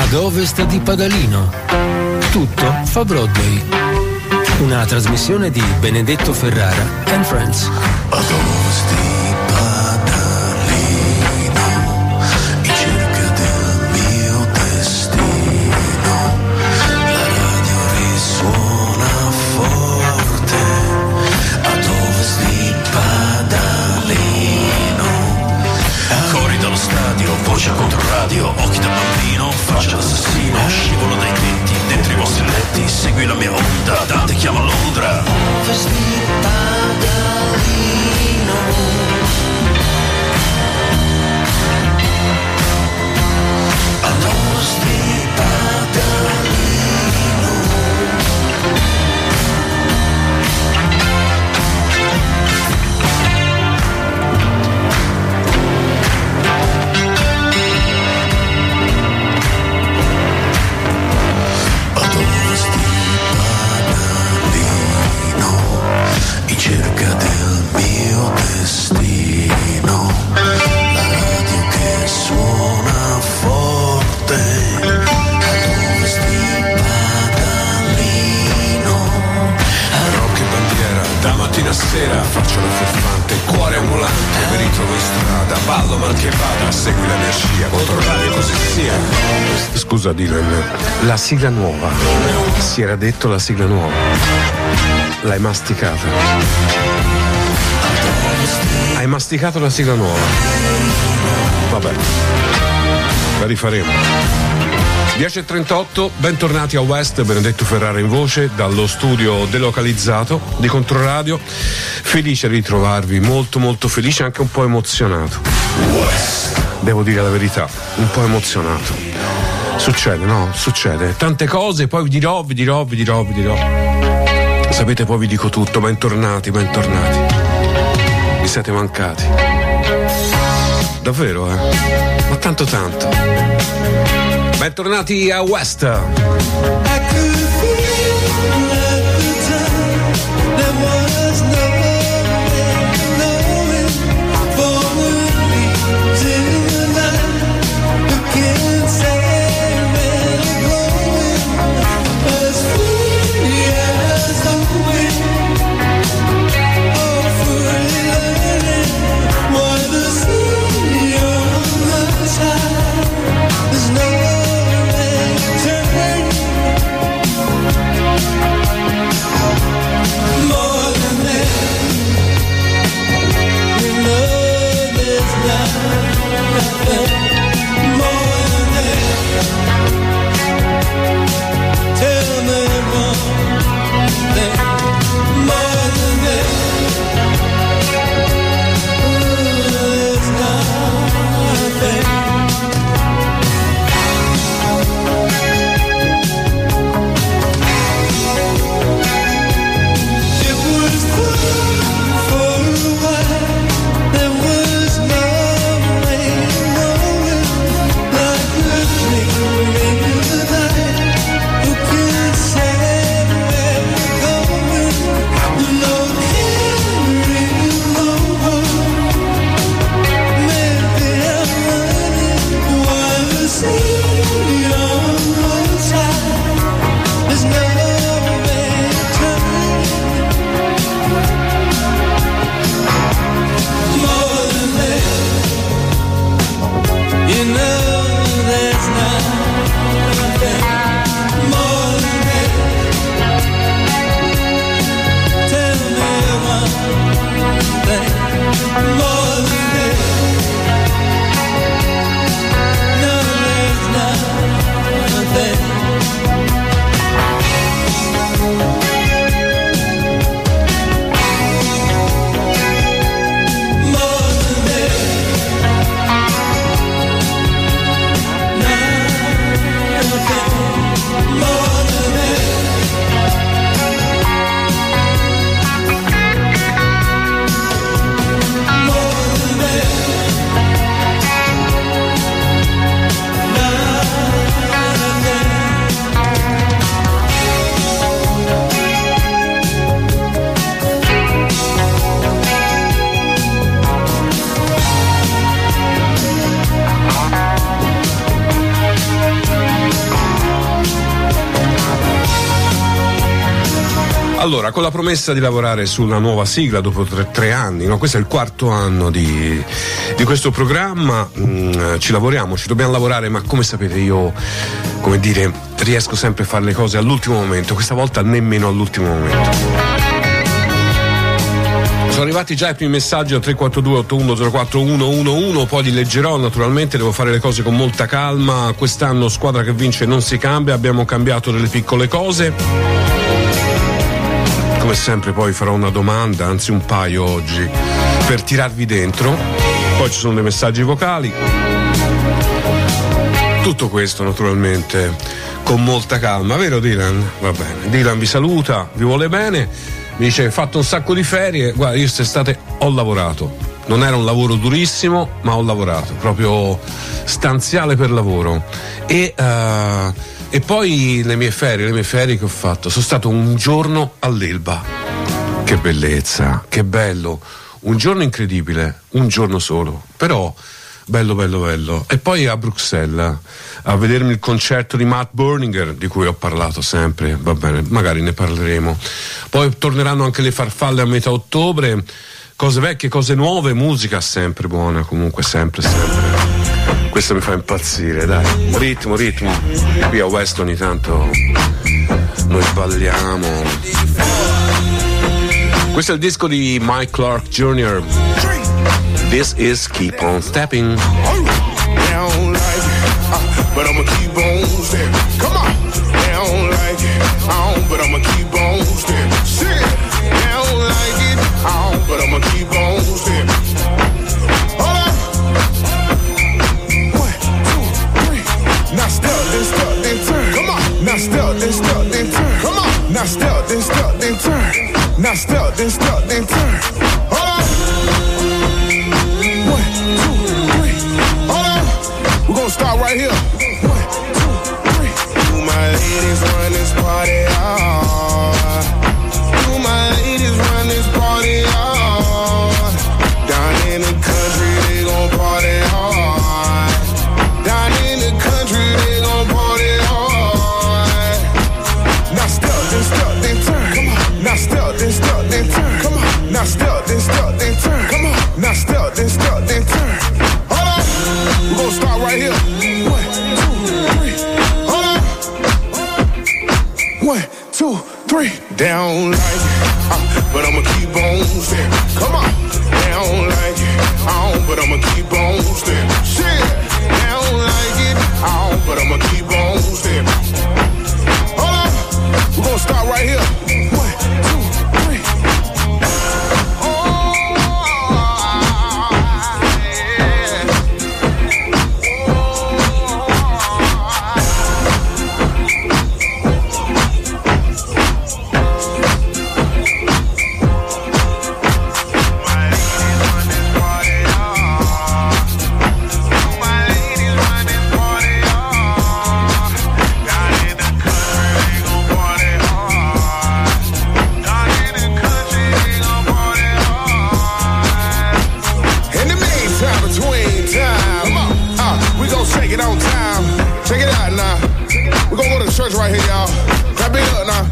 Ad ovest di Padalino. Tutto fa Broadway. Una trasmissione di Benedetto Ferrara and Friends. Ad ovest di Padalino, in cerca del mio destino, la radio risuona forte. Ad ovest di Padalino, corri dallo stadio, voce contro radio, occhi da bambino, faccia d'assassino, scivolo dai tetti, dentro i vostri letti, segui la mia onda, Dante chiama Londra. Ovest di Padalino, ad ovest di Padalino. In cerca del mio destino, la radio che suona forte, ad ovest di Padalino. Rock e bandiera, da mattina a sera, faccio la furfante, cuore ambulante, mi ritrovo in strada, ballo mal che vada, segui la mia scia, contro radio così sia. Scusa Dylan, la sigla nuova, si era detto la sigla nuova. L'hai masticata. Hai masticato la sigla nuova. Vabbè, la rifaremo. 10:38, bentornati a West, Benedetto Ferrara in voce dallo studio delocalizzato di Controradio. Felice di ritrovarvi, molto molto felice, anche un po' emozionato. Devo dire la verità, un po' emozionato. Succede, no? Succede. Tante cose, poi vi dirò. Sapete, poi vi dico tutto. Bentornati. Mi siete mancati. Davvero, ma tanto. Bentornati a West. More than Allora, con la promessa di lavorare su una nuova sigla dopo tre anni, no? Questo è il quarto anno di questo programma, ci lavoriamo, ci dobbiamo lavorare, ma come sapete io, come dire, riesco sempre a fare le cose all'ultimo momento, questa volta nemmeno all'ultimo momento. Sono arrivati già i primi messaggi al 342-8104-111, poi li leggerò naturalmente, devo fare le cose con molta calma. Quest'anno squadra che vince non si cambia, abbiamo cambiato delle piccole cose. Come sempre poi farò una domanda, anzi un paio oggi, per tirarvi dentro. Poi ci sono dei messaggi vocali. Tutto questo naturalmente con molta calma, vero Dylan? Va bene, Dylan vi saluta, vi vuole bene. Mi dice, hai fatto un sacco di ferie. Guarda, io quest'estate ho lavorato. Non era un lavoro durissimo, ma ho lavorato, proprio stanziale per lavoro. E poi le mie ferie che ho fatto, sono stato un giorno all'Elba. Che bellezza, che bello. Un giorno incredibile, un giorno solo. Però bello. E poi a Bruxelles a vedermi il concerto di Matt Berninger, di cui ho parlato sempre, va bene, magari ne parleremo. Poi torneranno anche le farfalle a metà ottobre, cose vecchie, cose nuove, musica sempre buona, comunque sempre. Questo mi fa impazzire, dai, ritmo. Qui a West ogni tanto noi balliamo. Questo è il disco di Mike Clark Jr. This is Keep on Stepping. They don't like it, but I'ma keep on stepping. Come on. They don't like it, but I'ma keep on stepping. Shit. They don't like it, but I'ma keep on stepping. Hold on. 1, 2, 3. Now step, then turn. Come on. Now step, then turn. Come on. Now step, then turn. Now step, then turn. Hold on. 1, 2, 3. Hold on. We're gonna start right here. 1, 2, 3. You my ladies run this party on. You my ladies run this party on. Down in the country they gon' party hard. Down in the country they gon' party hard. Now step, then turn. Come on. Now step, then turn. Come on. Now step, then turn. Come on. Now step, then turn. Hold on. We're gonna start right here. 1, 2, 3. Hold on. 1, 2, 3. They don't like it, but I'ma keep on stepping. Come on. They don't like it, but I'ma keep on stepping. Shit. They don't like it, but I'ma keep on stepping. Hold on. We're gonna start right here. 1, 2, 3. Right here, y'all. Clap it up now.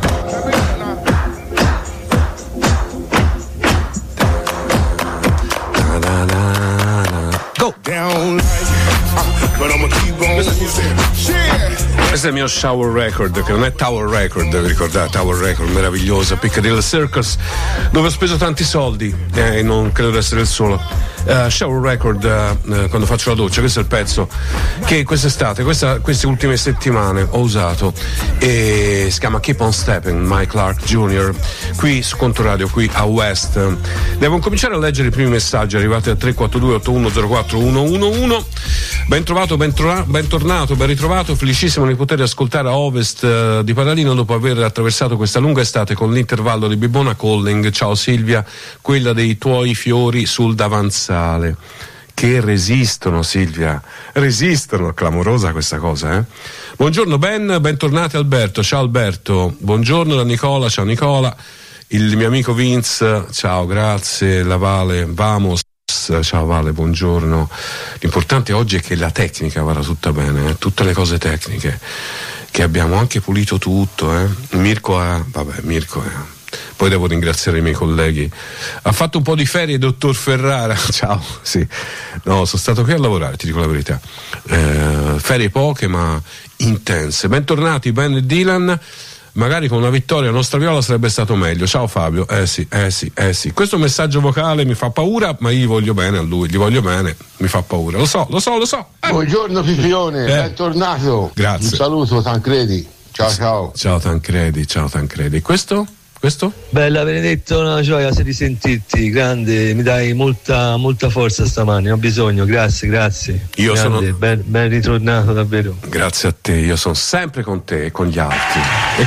Go! Down like it, but I'ma keep on Questo è il mio Shower Record, che non è Tower Record, vi ricordate? Tower Record, meravigliosa, Piccadilly Circus, dove ho speso tanti soldi e non credo di essere il solo. Shower Record, quando faccio la doccia, questo è il pezzo che quest'estate, queste ultime settimane ho usato, e si chiama Keep on Stepping, Mike Clark Jr. qui su Controradio, qui a West. Devo cominciare a leggere i primi messaggi arrivati al 342-8104-111. Ben trovato, bentornato, ben ritrovato, felicissimo di poter ascoltare a Ovest di Padalino dopo aver attraversato questa lunga estate con l'intervallo di Bibbona Calling. Ciao Silvia, quella dei tuoi fiori sul davanzale. Che resistono, Silvia, resistono, clamorosa questa cosa, eh? Buongiorno Ben, bentornati Alberto, ciao Alberto, buongiorno da Nicola, ciao Nicola, il mio amico Vince, ciao, grazie, la Vale, vamos, ciao Vale, buongiorno. L'importante oggi è che la tecnica vada tutta bene, tutte le cose tecniche, che abbiamo anche pulito tutto, Mirko è poi devo ringraziare i miei colleghi. Ha fatto un po' di ferie, dottor Ferrara. Ciao, sì. No, sono stato qui a lavorare, ti dico la verità. Ferie poche ma intense. Bentornati Ben e Dylan. Magari con una vittoria la nostra viola sarebbe stato meglio. Ciao Fabio. Sì. Questo messaggio vocale mi fa paura, ma io voglio bene a lui, gli voglio bene, mi fa paura. Lo so. Buongiorno Fifione, bentornato. Grazie. Un saluto Tancredi. Ciao. Ciao Tancredi. Questo? Bella Benedetto, una gioia se risentirti, grande, mi dai molta forza stamani, ho bisogno, grazie. Io grande, sono ben ritornato davvero. Grazie a te, io sono sempre con te e con gli altri.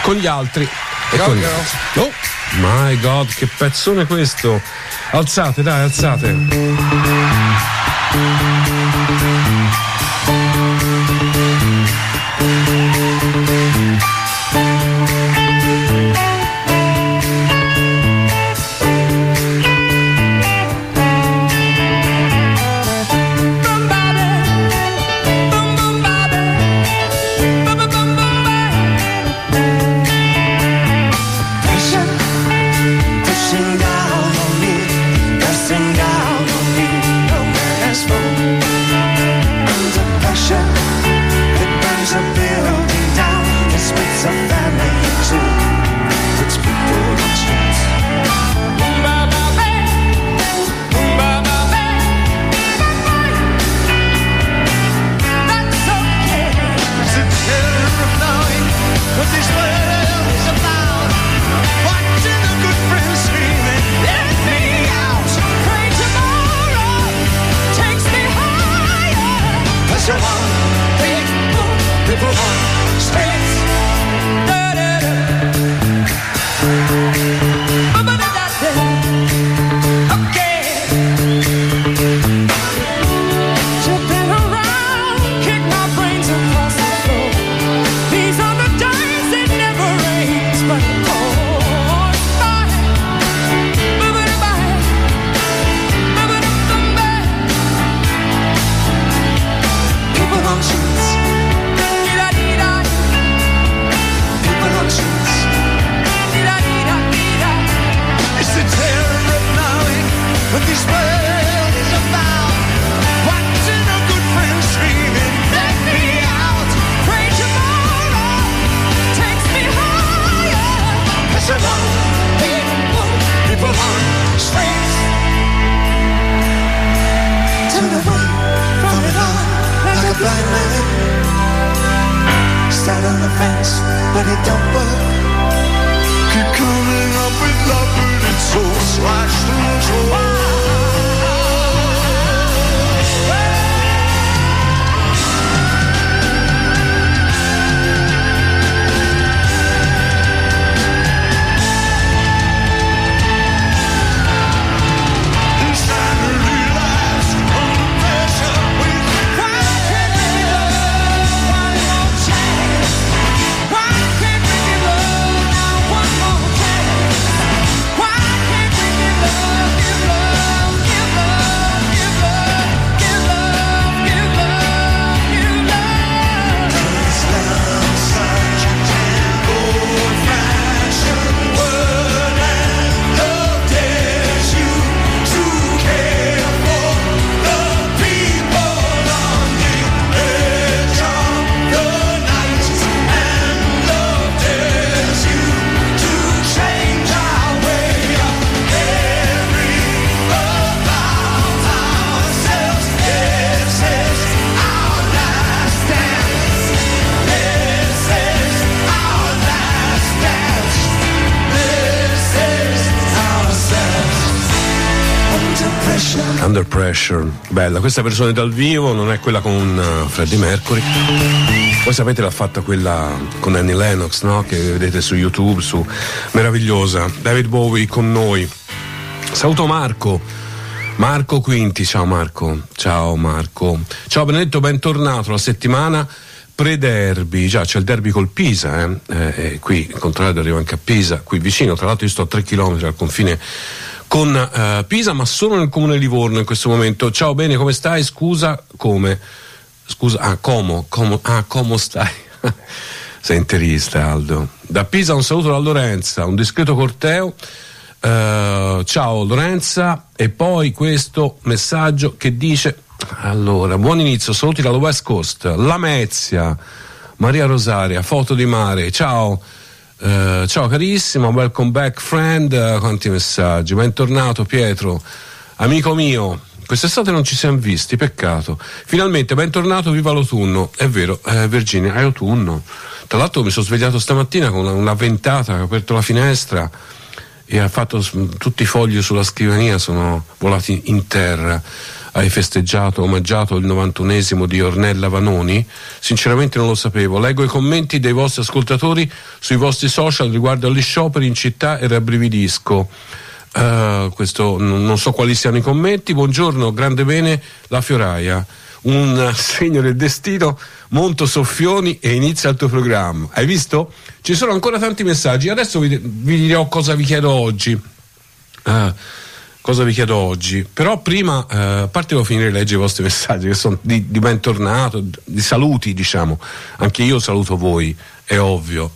Oh my God, che pezzone questo! Alzate, dai, alzate. Under Pressure, bella, questa versione dal vivo non è quella con Freddie Mercury. Voi sapete l'ha fatta quella con Annie Lennox, no? Che vedete su YouTube, meravigliosa. David Bowie con noi. Saluto Marco Quinti, ciao Marco. Ciao Benedetto, bentornato la settimana pre-derby, già c'è il derby col Pisa, qui il Controradio arriva anche a Pisa, qui vicino, tra l'altro io sto a 3 km dal confine con Pisa, ma solo nel comune di Livorno in questo momento. Ciao, bene, come stai? Come stai? Sei interista, Aldo. Da Pisa un saluto da Lorenza, un discreto corteo. Ciao Lorenza, e poi questo messaggio che dice: allora, buon inizio, saluti dalla West Coast, Lamezia, Maria Rosaria, foto di mare, ciao carissima, welcome back friend, quanti messaggi, bentornato Pietro, amico mio, quest'estate non ci siamo visti, peccato, finalmente bentornato, viva l'autunno, è vero, Virginia, è autunno, tra l'altro mi sono svegliato stamattina con una ventata, ho aperto la finestra e ha fatto tutti i fogli sulla scrivania, sono volati in terra. Hai festeggiato, omaggiato il 91esimo di Ornella Vanoni? Sinceramente non lo sapevo. Leggo i commenti dei vostri ascoltatori sui vostri social riguardo agli scioperi in città e rabbrividisco. Questo non so quali siano i commenti. Buongiorno, grande bene la Fioraia. Un segno del destino, monto soffioni e inizia il tuo programma. Hai visto? Ci sono ancora tanti messaggi. Adesso vi dirò cosa vi chiedo oggi. Cosa vi chiedo oggi? Però prima, a parte devo finire di leggere i vostri messaggi che sono di bentornato, di saluti, diciamo. Anche io saluto voi, è ovvio.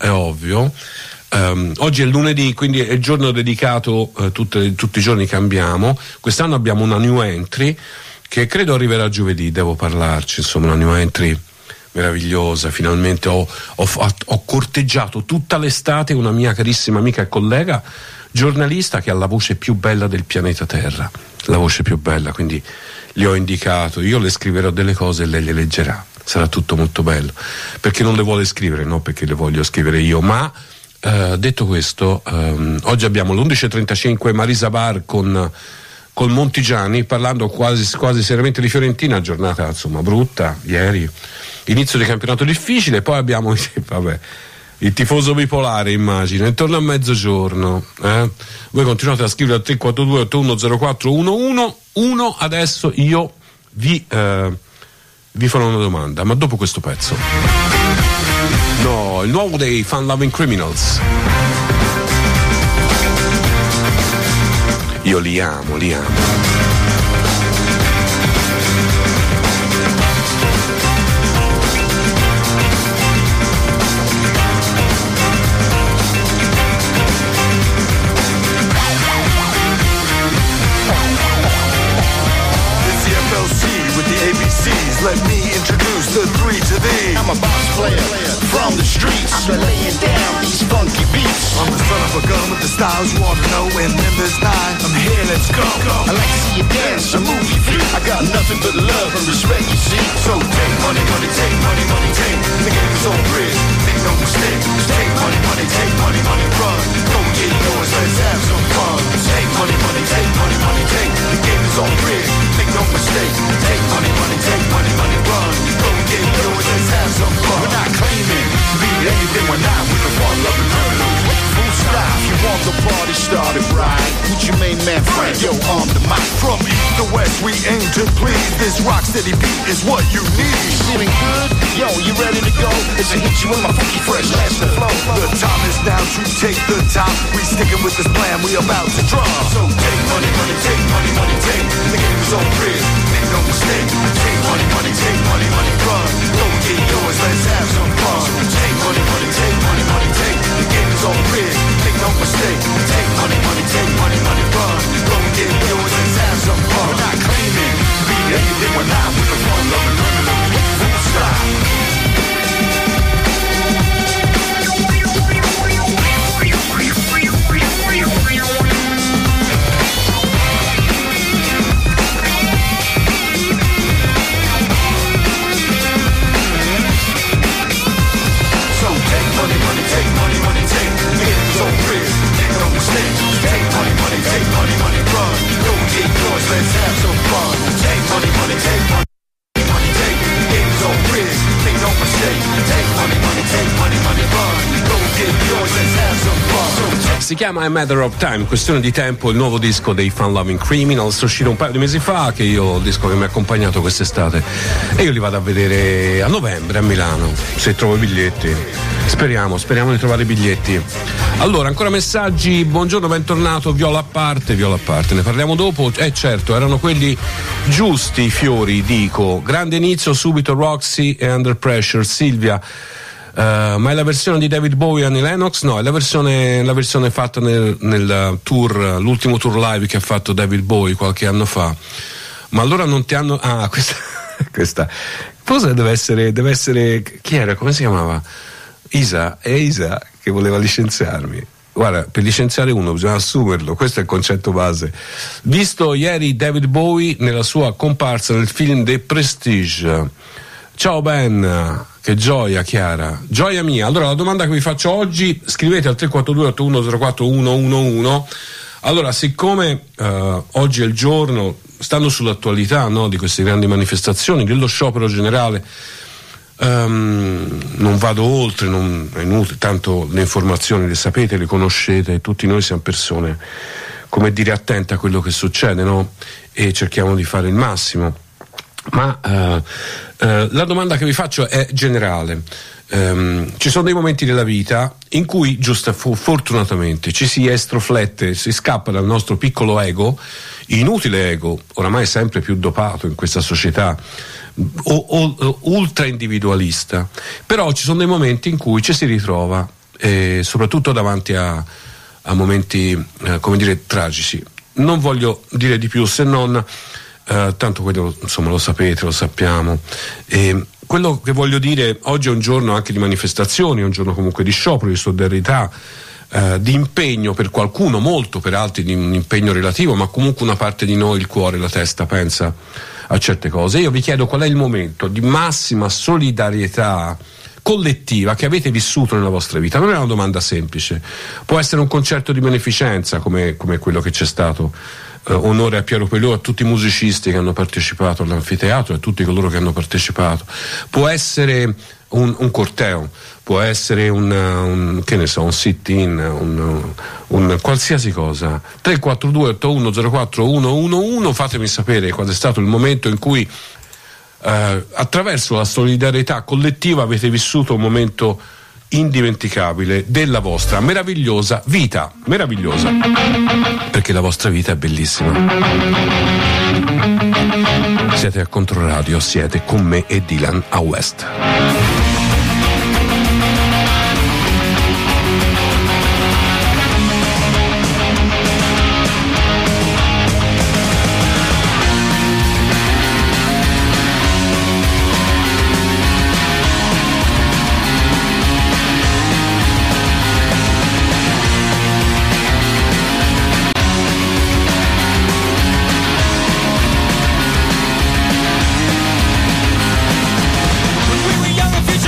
Oggi è lunedì, quindi è il giorno dedicato, tutti i giorni cambiamo. Quest'anno abbiamo una new entry che credo arriverà giovedì, devo parlarci, insomma, una new entry meravigliosa. Finalmente ho corteggiato tutta l'estate una mia carissima amica e collega giornalista che ha la voce più bella del pianeta Terra, la voce più bella, quindi gli ho indicato, io le scriverò delle cose e lei le leggerà, sarà tutto molto bello, perché non le vuole scrivere, no perché le voglio scrivere io, ma detto questo, oggi abbiamo l'11.35 Marisa Bar con Montigiani, parlando quasi seriamente di Fiorentina, giornata insomma brutta ieri, inizio di campionato difficile, poi abbiamo il tifoso bipolare, immagino, intorno a mezzogiorno. Voi continuate a scrivere al 342 8104 111. Adesso io vi farò una domanda, ma dopo questo pezzo. No, il nuovo dei Fun Loving Criminals. Io li amo. Let me introduce the three to thee. I'm a boss player from the streets. I've been laying down these funky beats. I'm the son of a gun with the styles you want to know. And then there's nine. I'm here, let's go. I like to see you dance, a movie view. I got nothing but love and respect, you see. So take money, take money, take. The game is on risk, make no mistake. Take money, take money, run. Go get yours, let's have some fun. Take money, take money, take. The game is on risk, make no mistake. Take money, take money, run. Go get yours, let's have some fun. We're not claiming to be anything we're not. We're the fun-loving criminals. Full stop, you want the party started right. With your main man Frank, yo, on the mic. From east to west, we aim to please. This rock steady beat is what you need. Feeling good? Yo, you ready to go? It's a hit you with my funky fresh lasting flow. The time is now to take the top. We sticking with this plan, we about to draw. So take money, take money, take. The game is on risk, make no mistake. Take money, take money, run. Go get yours, let's have some fun. So take money, take money, take. The game is on risk, make no mistake. Take money, take money, run. Go get yours, let's have some fun. We're not claiming to be anything we're not. We're the fun-loving criminals. Full stop. Si chiama A Matter of Time, questione di tempo, il nuovo disco dei Fun Loving Criminals, uscito un paio di mesi fa, che io, il disco che mi ha accompagnato quest'estate, e io li vado a vedere a novembre a Milano, se trovo i biglietti. Speriamo di trovare i biglietti. Allora, ancora messaggi, buongiorno, bentornato, viola a parte, ne parliamo dopo. Certo, erano quelli giusti i fiori, dico. Grande inizio, subito Roxy e Under Pressure. Silvia, ma è la versione di David Bowie e Annie Lennox? No, è la versione fatta nel tour, l'ultimo tour live che ha fatto David Bowie qualche anno fa. Ma allora non ti hanno... Ah, questa cosa deve essere chi era? Come si chiamava? Isa che voleva licenziarmi. Guarda, per licenziare uno bisogna assumerlo, questo è il concetto base. Visto ieri David Bowie nella sua comparsa nel film The Prestige. Ciao Ben, che gioia Chiara, gioia mia. Allora la domanda che vi faccio oggi, scrivete al 342-8104-111. Allora, siccome oggi è il giorno, stando sull'attualità, no, di queste grandi manifestazioni, dello sciopero generale, non vado oltre, non è inutile, tanto le informazioni le sapete, le conoscete, tutti noi siamo persone, come dire, attente a quello che succede, no? E cerchiamo di fare il massimo. Ma la domanda che vi faccio è generale. Ci sono dei momenti della vita in cui, fortunatamente, ci si estroflette, si scappa dal nostro piccolo ego, inutile ego, oramai sempre più dopato in questa società ultra individualista, però ci sono dei momenti in cui ci si ritrova, soprattutto davanti a momenti come dire tragici. Non voglio dire di più se non tanto quello, insomma, lo sapete, lo sappiamo. Quello che voglio dire, oggi è un giorno anche di manifestazioni, è un giorno comunque di sciopero, di solidarietà, di impegno per qualcuno, molto per altri di un impegno relativo, ma comunque una parte di noi, il cuore, la testa pensa a certe cose. Io vi chiedo qual è il momento di massima solidarietà collettiva che avete vissuto nella vostra vita. Non è una domanda semplice, può essere un concerto di beneficenza come quello che c'è stato, onore a Piero Pelù, a tutti i musicisti che hanno partecipato all'anfiteatro e a tutti coloro che hanno partecipato, può essere un corteo, può essere un che ne so, un sit-in, un qualsiasi cosa. 342-8104-111, fatemi sapere qual è stato il momento in cui attraverso la solidarietà collettiva avete vissuto un momento indimenticabile della vostra meravigliosa vita, meravigliosa, perché la vostra vita è bellissima. Siete a Controradio, siete con me e Dylan a West. We were young and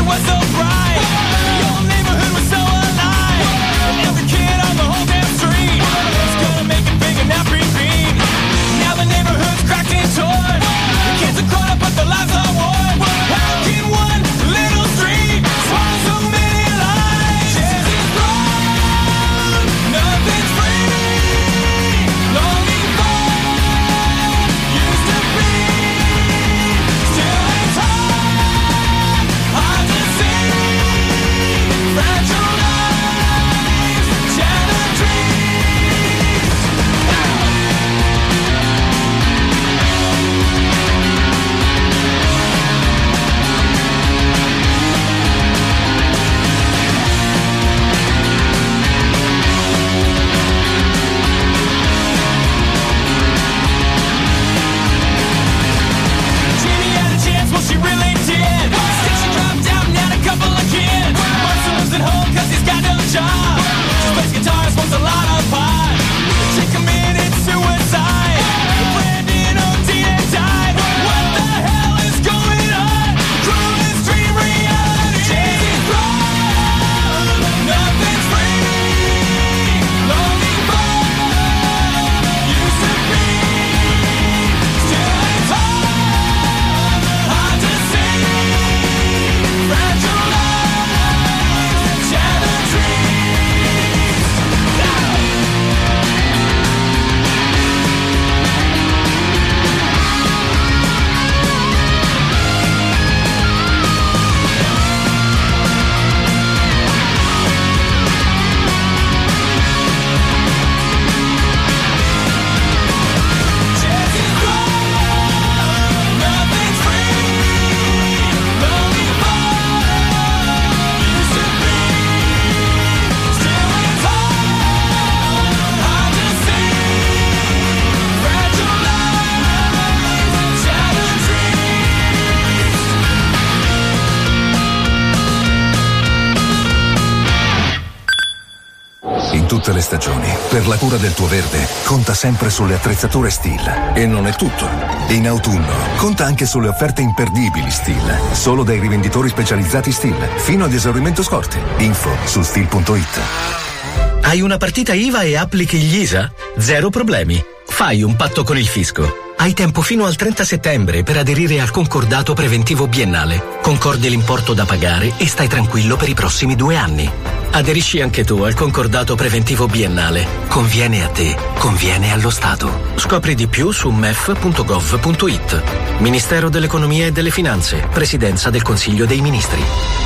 tutte le stagioni, per la cura del tuo verde, conta sempre sulle attrezzature Stihl. E non è tutto. In autunno, conta anche sulle offerte imperdibili Stihl. Solo dai rivenditori specializzati Stihl, fino ad esaurimento scorte. Info su Stihl.it. Hai una partita IVA e applichi gli ISA? Zero problemi. Fai un patto con il fisco. Hai tempo fino al 30 settembre per aderire al concordato preventivo biennale. Concordi l'importo da pagare e stai tranquillo per i prossimi 2 anni. Aderisci anche tu al concordato preventivo biennale. Conviene a te, conviene allo Stato. Scopri di più su mef.gov.it. Ministero dell'Economia e delle Finanze. Presidenza del Consiglio dei Ministri.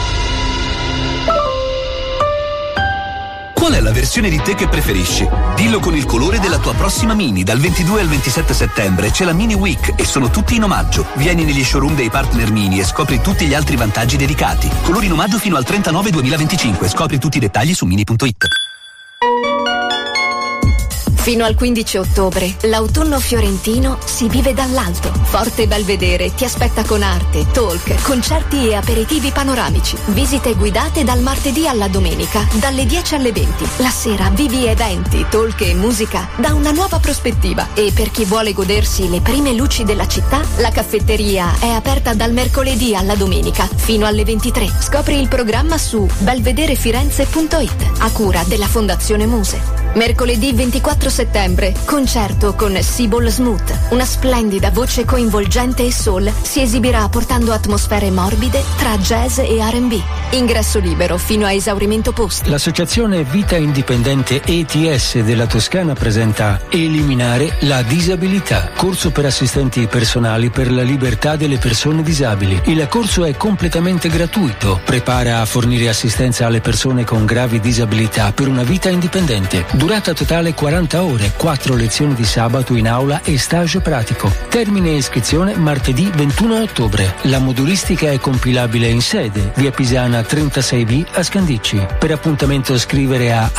Qual è la versione di te che preferisci? Dillo con il colore della tua prossima Mini. Dal 22 al 27 settembre c'è la Mini Week e sono tutti in omaggio. Vieni negli showroom dei partner Mini e scopri tutti gli altri vantaggi dedicati. Colori in omaggio fino al 39/2025. Scopri tutti i dettagli su mini.it. Fino al 15 ottobre, l'autunno fiorentino si vive dall'alto. Forte Belvedere ti aspetta con arte, talk, concerti e aperitivi panoramici. Visite guidate dal martedì alla domenica, dalle 10 alle 20. La sera vivi eventi, talk e musica da una nuova prospettiva. E per chi vuole godersi le prime luci della città, la caffetteria è aperta dal mercoledì alla domenica, fino alle 23. Scopri il programma su belvederefirenze.it, a cura della Fondazione Muse. Mercoledì 24 settembre, concerto con Sibol Smooth. Una splendida voce coinvolgente e soul si esibirà portando atmosfere morbide tra jazz e R&B. Ingresso libero fino a esaurimento posti. L'Associazione Vita Indipendente ETS della Toscana presenta Eliminare la disabilità, corso per assistenti personali per la libertà delle persone disabili. Il corso è completamente gratuito, prepara a fornire assistenza alle persone con gravi disabilità per una vita indipendente. Durata totale 40 ore, 4 lezioni di sabato in aula e stage pratico. Termine iscrizione martedì 21 ottobre. La modulistica è compilabile in sede, via Pisana 36B a Scandicci. Per appuntamento scrivere a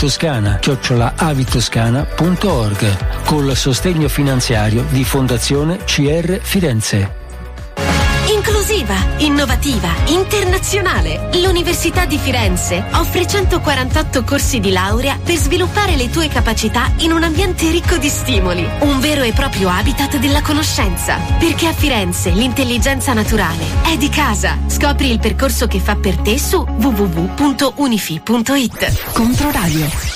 avitoscana@avitoscana.org col sostegno finanziario di Fondazione CR Firenze. Inclusiva, innovativa, internazionale. L'Università di Firenze offre 148 corsi di laurea per sviluppare le tue capacità in un ambiente ricco di stimoli, un vero e proprio habitat della conoscenza. Perché a Firenze l'intelligenza naturale è di casa. Scopri il percorso che fa per te su www.unifi.it. Controradio.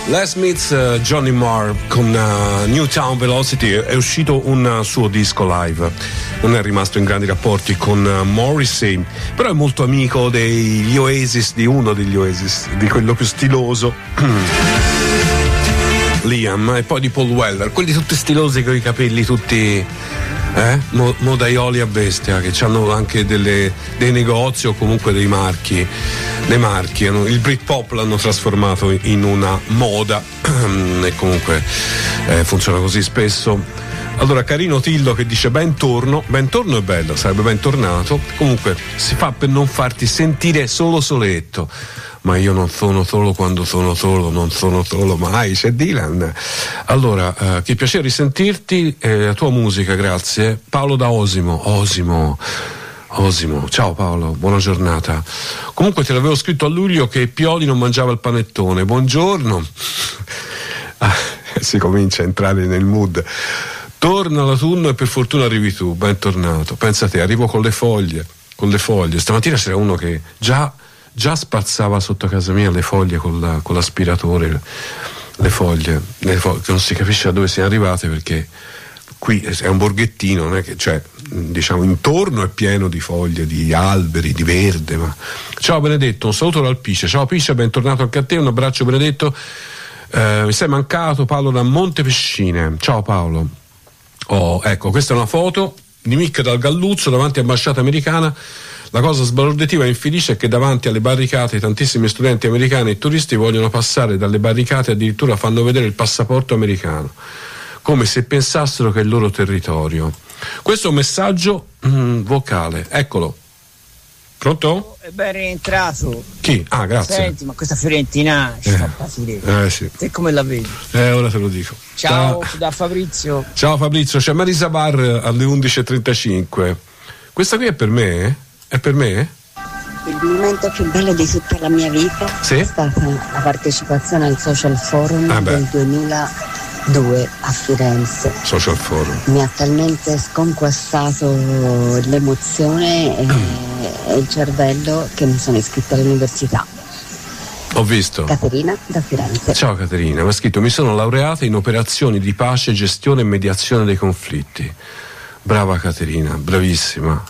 Les Smiths, Johnny Marr con Newtown Velocity. È uscito un suo disco live, non è rimasto in grandi rapporti con Morrissey, però è molto amico degli Oasis, di uno degli Oasis, di quello più stiloso Liam, e poi di Paul Weller, quelli tutti stilosi con i capelli tutti modaioli a bestia, che hanno anche dei negozi o comunque dei marchi. Il Britpop l'hanno trasformato in una moda e comunque funziona così spesso. Allora, carino Tillo che dice bentorno è bello, sarebbe bentornato. Comunque si fa per non farti sentire soletto. Ma io non sono solo quando sono solo, non sono solo mai, c'è Dylan. Allora, che piacere risentirti, la tua musica, grazie. Paolo da Osimo, ciao Paolo, buona giornata. Comunque te l'avevo scritto a luglio che Pioli non mangiava il panettone, buongiorno. Si comincia a entrare nel mood. Torna l'autunno e per fortuna arrivi tu, bentornato. Pensa te, arrivo con le foglie. Stamattina c'era uno che già spazzava sotto casa mia le foglie con l'aspiratore, le foglie, che non si capisce da dove siano arrivate, perché qui è un borghettino, non è che, cioè, diciamo, intorno è pieno di foglie, di alberi, di verde. Ma ciao Benedetto, un saluto dal Pisce. Ciao Pisce, bentornato anche a te, un abbraccio Benedetto. Mi sei mancato, Paolo da Montepescine. Ciao Paolo. Ecco, questa è una foto di Mick dal Galluzzo davanti all'ambasciata americana. La cosa sbalorditiva e infelice è che davanti alle barricate tantissimi studenti americani e turisti vogliono passare dalle barricate e addirittura fanno vedere il passaporto americano, come se pensassero che è il loro territorio. Questo è un messaggio vocale, eccolo. Pronto? È ben rientrato. Chi? Ah, grazie. Senti, ma questa Fiorentina ci fa pazzire. Sì. Te come la vedi? Ora te lo dico. Ciao, da Fabrizio. Ciao Fabrizio, c'è Marisa Bar alle 11.35. Questa qui è per me? È per me? Il momento più bello di tutta la mia vita è stata la partecipazione al Social Forum del 2002 a Firenze. Social Forum. Mi ha talmente sconquassato l'emozione e il cervello che mi sono iscritta all'università. Ho visto. Caterina da Firenze. Ciao Caterina, mi ha scritto: mi sono laureata in operazioni di pace, gestione e mediazione dei conflitti. Brava Caterina, bravissima.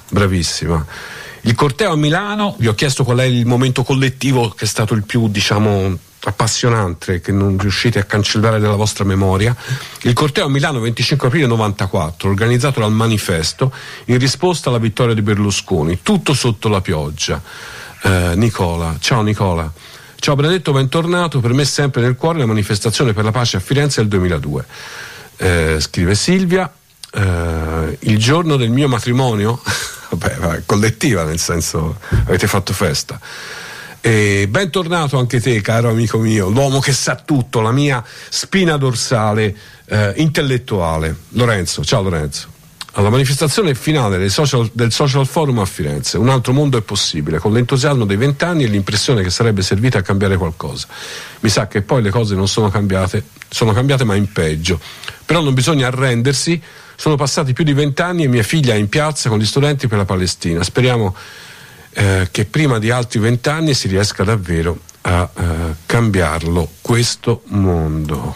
Il corteo a Milano, vi ho chiesto qual è il momento collettivo che è stato il più, diciamo, appassionante, che non riuscite a cancellare dalla vostra memoria. Il corteo a Milano 25 aprile 94, organizzato dal Manifesto in risposta alla vittoria di Berlusconi, tutto sotto la pioggia. Nicola, ciao Nicola. Ciao Benedetto, bentornato. Per me sempre nel cuore la manifestazione per la pace a Firenze del 2002. Scrive Silvia. Il giorno del mio matrimonio, vabbè, collettiva, nel senso, avete fatto festa. E bentornato anche te, caro amico mio, l'uomo che sa tutto, la mia spina dorsale intellettuale, Lorenzo. Ciao Lorenzo. Alla manifestazione finale del social Forum a Firenze, un altro mondo è possibile, con l'entusiasmo dei 20 anni e l'impressione che sarebbe servita a cambiare qualcosa. Mi sa che poi le cose non sono cambiate ma in peggio. Però non bisogna arrendersi. Sono passati più di 20 anni e mia figlia è in piazza con gli studenti per la Palestina. Speriamo che prima di altri 20 anni si riesca davvero a cambiarlo questo mondo.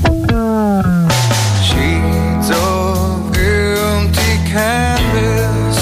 Sheets of empty canvas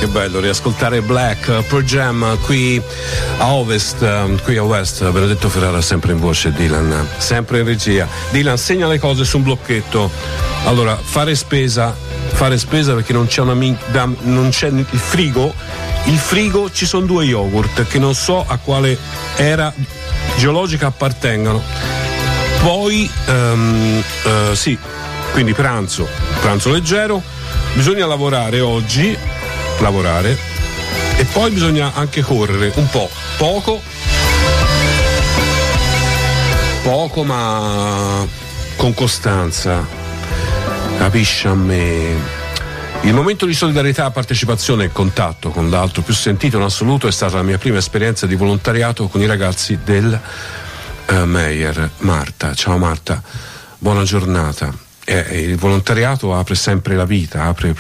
Che bello riascoltare Black Pearl Jam qui a Ovest, Benedetto Ferrara sempre in voce, Dylan sempre in regia. Dylan, segna le cose su un blocchetto. Allora, fare spesa perché non c'è non c'è il frigo ci sono 2 yogurt che non so a quale era geologica appartengano. Poi sì, quindi pranzo leggero, bisogna lavorare oggi, e poi bisogna anche correre un po', poco ma con costanza, capisci a me. Il momento di solidarietà, partecipazione e contatto con l'altro più sentito in assoluto è stata la mia prima esperienza di volontariato con i ragazzi del Meyer. Marta, ciao Marta, buona giornata. Il volontariato apre sempre la vita, apre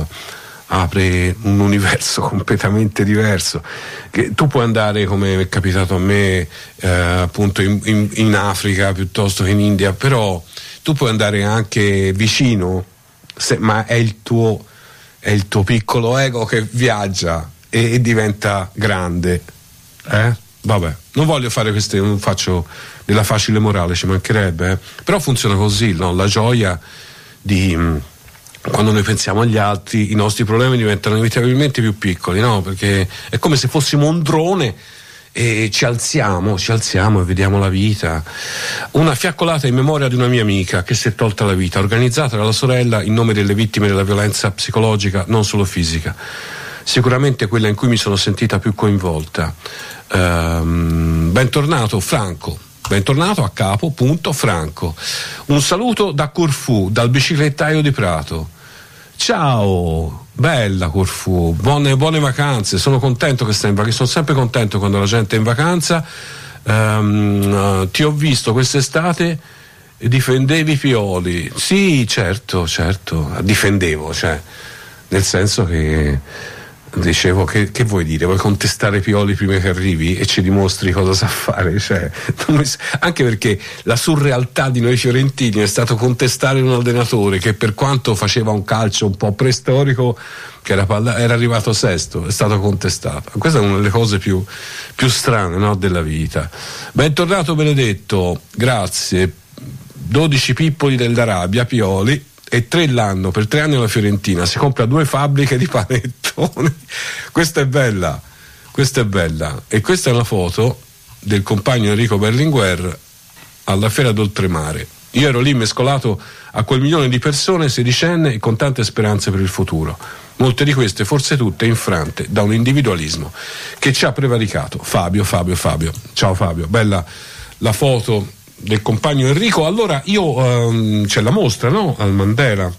un universo completamente diverso. Che tu puoi andare, come è capitato a me, appunto in Africa piuttosto che in India, però tu puoi andare anche vicino, ma è il tuo piccolo ego che viaggia e diventa grande. Vabbè, non voglio fare non faccio della facile morale, ci mancherebbe, però funziona così, no? La gioia di quando noi pensiamo agli altri, i nostri problemi diventano inevitabilmente più piccoli, no? Perché è come se fossimo un drone e ci alziamo e vediamo la vita. Una fiaccolata in memoria di una mia amica che si è tolta la vita, organizzata dalla sorella in nome delle vittime della violenza psicologica, non solo fisica. Sicuramente quella in cui mi sono sentita più coinvolta. Bentornato Franco, bentornato a capo, punto Franco. Un saluto da Corfù, dal biciclettaio di Prato. Ciao, bella Corfù, buone vacanze, sono contento che stai in vacanza, sono sempre contento quando la gente è in vacanza. Ti ho visto quest'estate, difendevi i Pioli. Sì, certo, difendevo, cioè, nel senso che dicevo, che vuoi dire? Vuoi contestare Pioli prima che arrivi e ci dimostri cosa sa fare? Cioè, anche perché la surrealtà di noi fiorentini è stato contestare un allenatore che, per quanto faceva un calcio un po' preistorico, che era arrivato sesto, è stato contestato. Questa è una delle cose più strane, no, della vita. Bentornato Benedetto, grazie. 12 pippoli dell'Arabia, Pioli, e 3 l'anno, per 3 anni alla Fiorentina, si compra 2 fabbriche di panettoni. Questa è bella, e questa è una foto del compagno Enrico Berlinguer alla Fiera d'Oltremare. Io ero lì mescolato a quel milione di persone, sedicenne e con tante speranze per il futuro, molte di queste, forse tutte, infrante da un individualismo che ci ha prevaricato. Fabio, ciao Fabio, bella la foto del compagno Enrico. Allora io c'è la mostra, no? Al Mandela.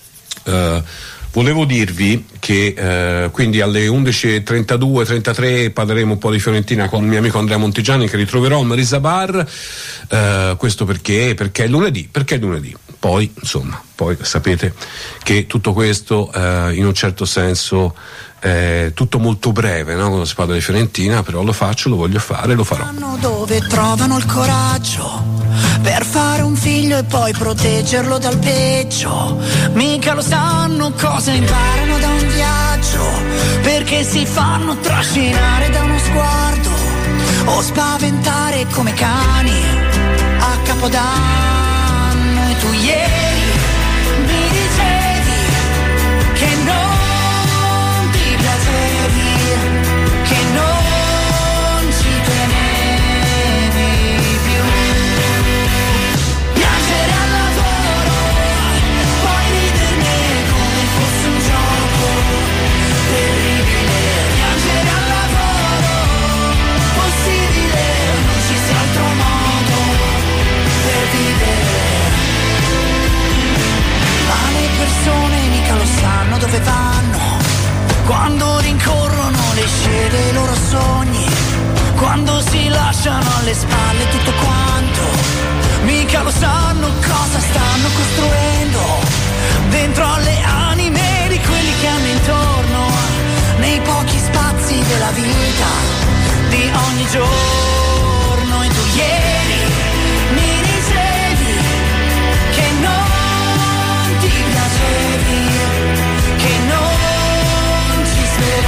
Volevo dirvi che quindi alle 11:32-33 parleremo un po' di Fiorentina con il mio amico Andrea Montigiani, che ritroverò al Marisa Bar. Questo perché è lunedì, poi insomma, poi sapete che tutto questo in un certo senso è tutto molto breve, no? Quando si parla di Fiorentina, però lo voglio fare, lo farò. Dove trovano il coraggio per fare un figlio e poi proteggerlo dal peggio. Mica lo sanno cosa imparano da un viaggio, perché si fanno trascinare da uno sguardo o spaventare come cani a Capodanno. E tu ieri mi dicevi che non ti piacevi, che non ci tenevi più. Piangere al lavoro, poi riderne come fosse un gioco terribile. Piangere al lavoro, possibile, non ci sia altro modo per vivere. Ma le persone mica lo sanno dove vanno quando rincorrono le scie dei loro sogni, quando si lasciano alle spalle tutto quanto. Mica lo sanno cosa stanno costruendo dentro alle anime di quelli che hanno intorno, nei pochi spazi della vita di ogni giorno. E tu ieri mi dicevi che non ti piacevi, che non ci svegliavi.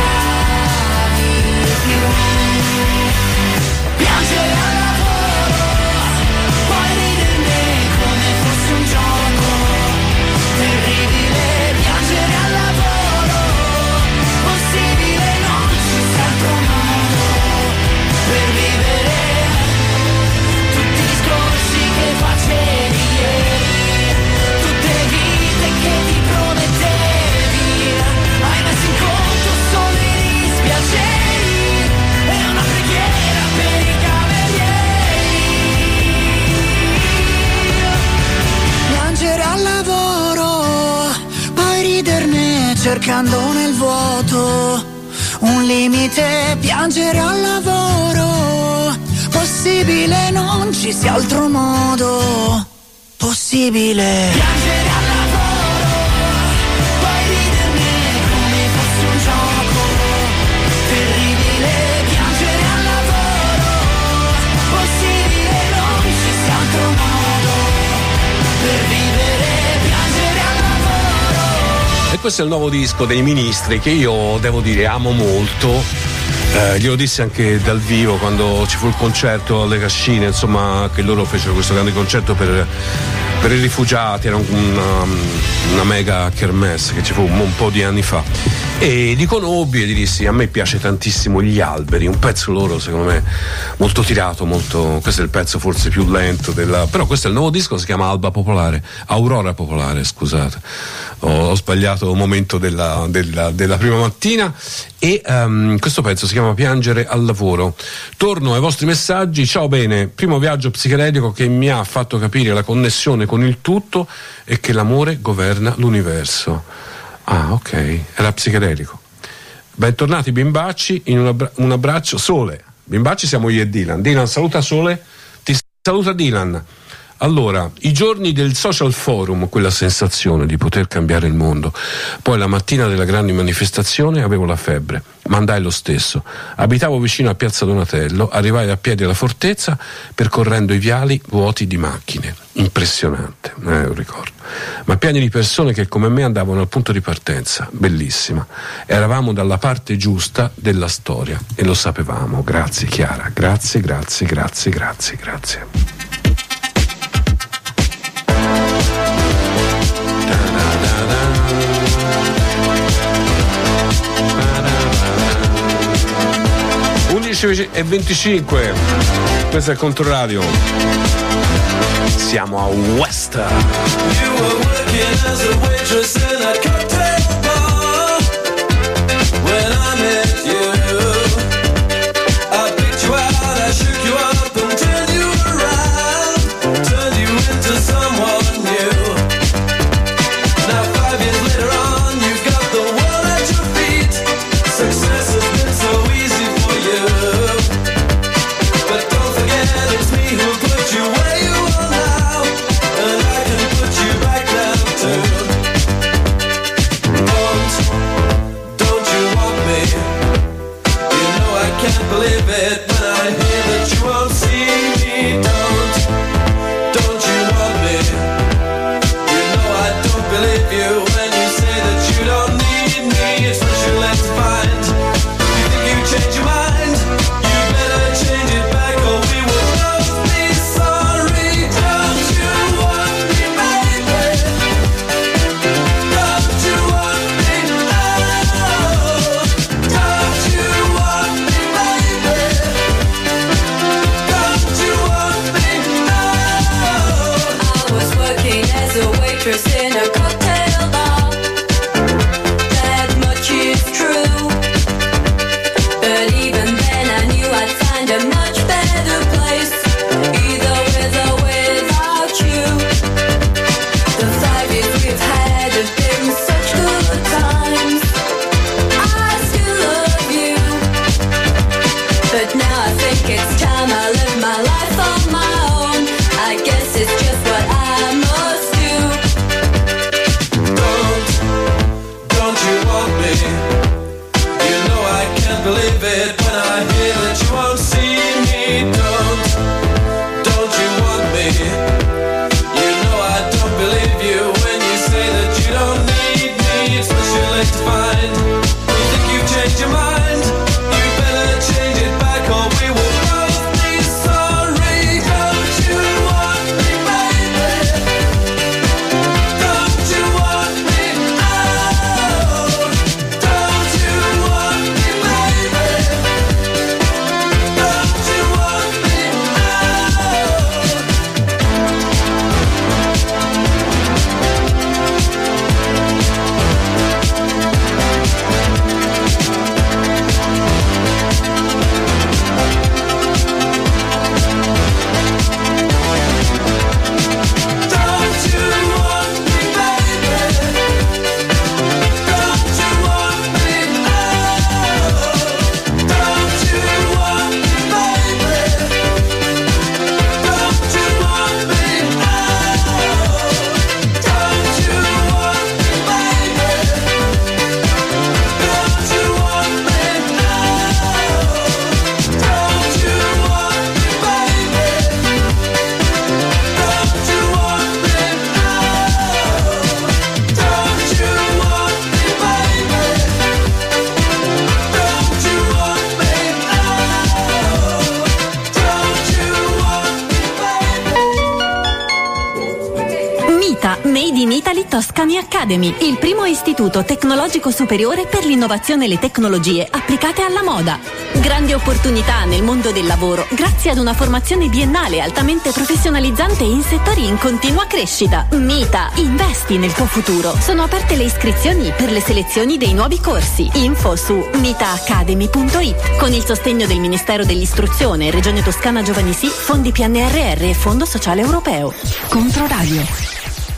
cercando nel vuoto un limite, piangere al lavoro. Possibile, non ci sia altro modo. Possibile piangere al lavoro, poi riderne come fosse un gioco. Terribile piangere al lavoro. Possibile, non ci sia altro modo per vivere, piangere al lavoro. E questo è il nuovo disco dei Ministri, che io devo dire amo molto. Glielo dissi anche dal vivo quando ci fu il concerto alle Cascine, insomma, che loro fecero questo grande concerto per i rifugiati. Era una mega kermesse che ci fu un po' di anni fa, e li conobbi e gli dissi: a me piace tantissimo Gli Alberi, un pezzo loro secondo me molto tirato, molto, questo è il pezzo forse più lento però questo è il nuovo disco, si chiama Aurora Popolare, scusate, ho sbagliato il momento della prima mattina. E questo pezzo si chiama Piangere al lavoro. Torno ai vostri messaggi. Ciao, bene, primo viaggio psichedelico che mi ha fatto capire la connessione con il tutto e che l'amore governa l'universo. Ah, ok, era psichedelico. Bentornati bimbacci, in un abbraccio. Sole, bimbacci siamo io e Dylan. Dylan saluta Sole, ti saluta Dylan. Allora, i giorni del social forum, quella sensazione di poter cambiare il mondo. Poi la mattina della grande manifestazione avevo la febbre, ma andai lo stesso. Abitavo vicino a Piazza Donatello, arrivai a piedi alla fortezza percorrendo i viali vuoti di macchine. Impressionante, un ricordo. Ma pieni di persone che come me andavano al punto di partenza. Bellissima. Eravamo dalla parte giusta della storia e lo sapevamo. Grazie Chiara, grazie. 11:25, questo è il Controradio. Siamo a West. You were working as a waitress in a cocktail bar when I met you. I picked you out, I shook you up and turned you around, turned you into someone new. Now 5 years later on, you've got the world at your feet. Success has been so easy for you, but don't forget it's me who put you where you are now, and I can put you back down too. Don't you want me? You know I can't believe it when I hear that you won't see me. Don't you want me? You know I don't believe you when you say that you don't need me. It's what you're left to find. You think you change your mind? You better change it back or we will both be sorry. Don't you want me, baby? Don't you want me? Oh, don't you want me, baby? Don't you want me? Oh. I was working as a waitress in a cocktail bar. That much is true. But even then I knew I'd find a much better place, either with or without you. The 5 years we've had have been such good times. I still love you, but now I think it's time I live my life on my own. I guess it's just what I must do. Don't you want me? You know I can't believe it when I hear that you won't see me. Don't you want me? You know I don't believe you when you say that you don't need me. It's what you're late to find. You think you've changed your mind? You better change it back or we will both be sorry. Don't you want me, baby? Don't you want me? Oh, don't you want me, baby? di Nitali Toscani Academy, il primo istituto tecnologico superiore per l'innovazione e le tecnologie applicate alla moda. Grandi opportunità nel mondo del lavoro grazie ad una formazione biennale altamente professionalizzante in settori in continua crescita. Mita, investi nel tuo futuro. Sono aperte le iscrizioni per le selezioni dei nuovi corsi. Info su mitaacademy.it con il sostegno del Ministero dell'Istruzione, Regione Toscana Giovani Sì, Fondi PNRR e Fondo Sociale Europeo. Controradio.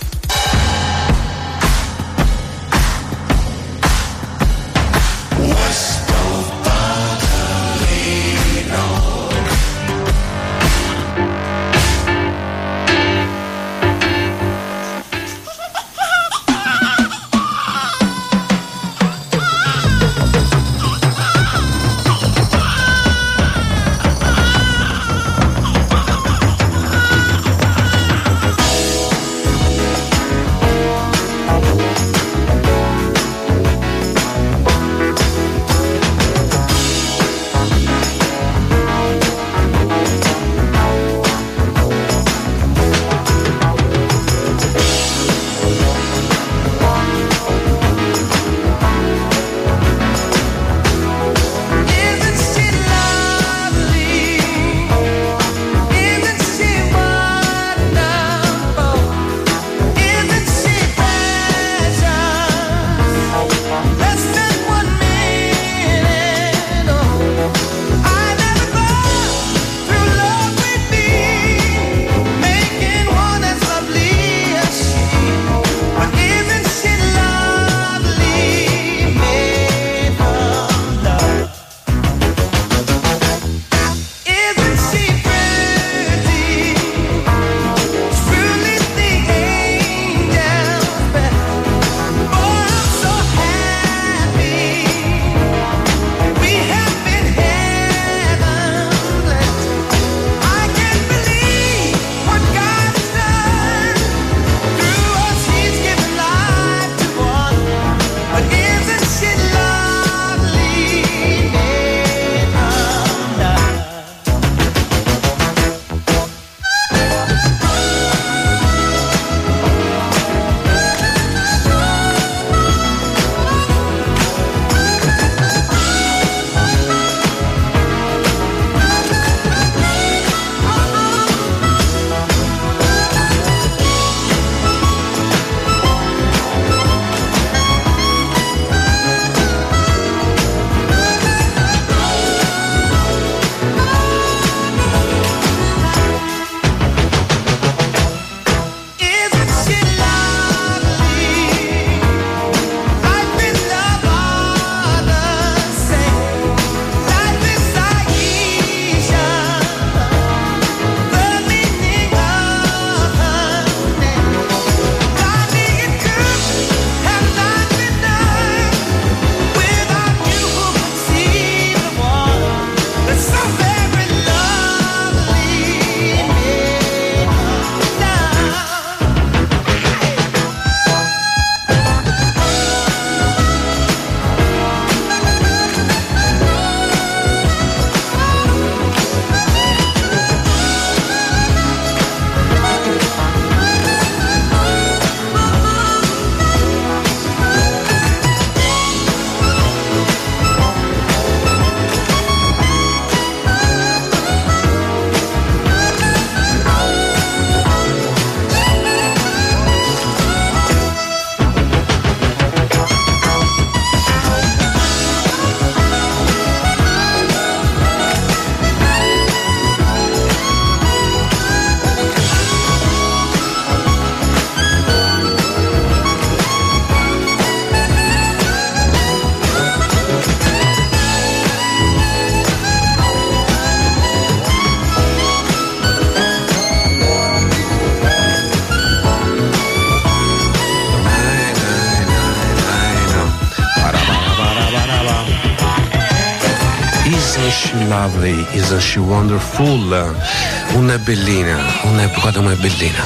She lovely, is she wonderful? Una bellina, un'epoca come bellina.